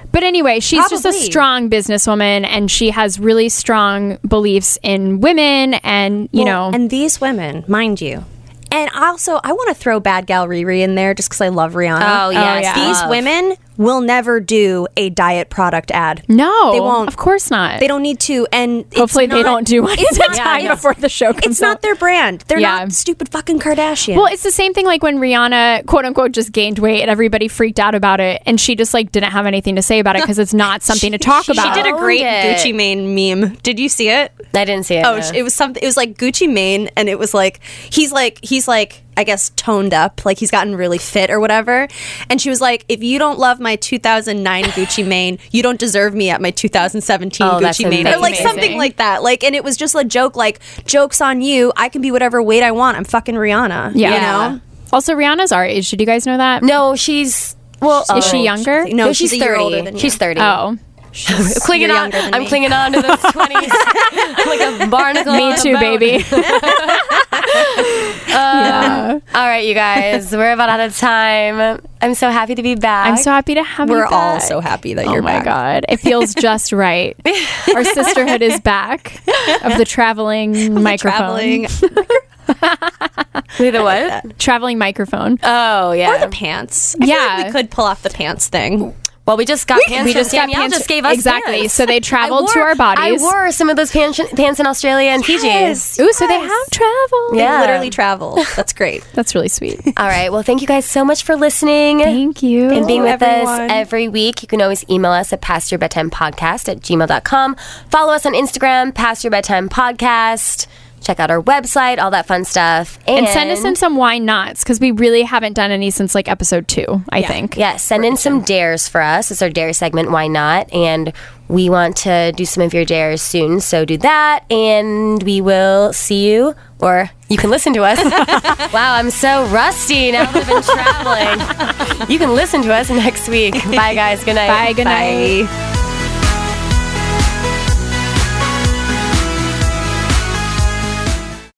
But anyway, she's just a Probably. strong businesswoman, and she has really strong beliefs in women, and you know, and these women, mind you. And also, I want to throw Bad Gal Riri in there just because I love Rihanna. Oh, yes. yeah. These women will never do a diet product ad. no, They won't. Of course not. They don't need to. And it's Hopefully, they not- don't do one it's at not- a time yeah, before the show comes It's not out. their brand. They're Yeah. not stupid fucking Kardashian. Well, it's the same thing like when Rihanna, quote unquote, just gained weight and everybody freaked out about it, and she just like didn't have anything to say about it because it's not something to talk about. She did a great Owned it. Gucci Mane meme. Did you see it? I didn't see it. Oh, no. it was something. It was like Gucci Mane, and it was like he's like I guess toned up, like he's gotten really fit or whatever. And she was like, "If you don't love my 2009 Gucci Mane, you don't deserve me at my 2017 Oh, that's Gucci Mane," or like amazing. something like that. Like, and it was just a joke. Like, joke's on you. I can be whatever weight I want. I'm fucking Rihanna. Yeah. You know. Also, Rihanna's our age. Did you guys know that? No, she's well. Is she younger? No, she's she's a year 30. older than you. She's 30. Oh, clinging you're on. younger than I'm me. clinging on to those 20s like a barnacle. me on a too, boat. baby. Yeah. All right, you guys, we're about out of time. I'm so happy to be back. I'm so happy to have you We're back. all so happy that Oh you're my back. god, it feels just right. Our sisterhood is back of the traveling microphone. Traveling Wait, the what? Traveling microphone. Oh yeah. or the pants. I feel Yeah. like we could pull off the pants thing. Well, we just got pants. we just got Danielle pants- just gave us exactly. pants. So they traveled to our bodies. I wore some of those pants in Australia and Fiji. Ooh, so they have traveled. Yeah. They literally travel. That's great. That's really sweet. All right. Well, thank you guys so much for listening. Thank you. And being with everyone. us every week. You can always email us at pastyourbedtimepodcast@gmail.com. Follow us on Instagram, Past Your Bedtime Podcast. Check out our website, all that fun stuff. And send us in some why nots, because we really haven't done any since like episode 2, I think. Yes, send in some dares for us. It's our dare segment, Why Not? And we want to do some of your dares soon, so do that. And we will see you, or you can listen to us. Wow, I'm so rusty now that I've been traveling. You can listen to us next week. Bye, guys. Good night. Bye. Good night. Bye.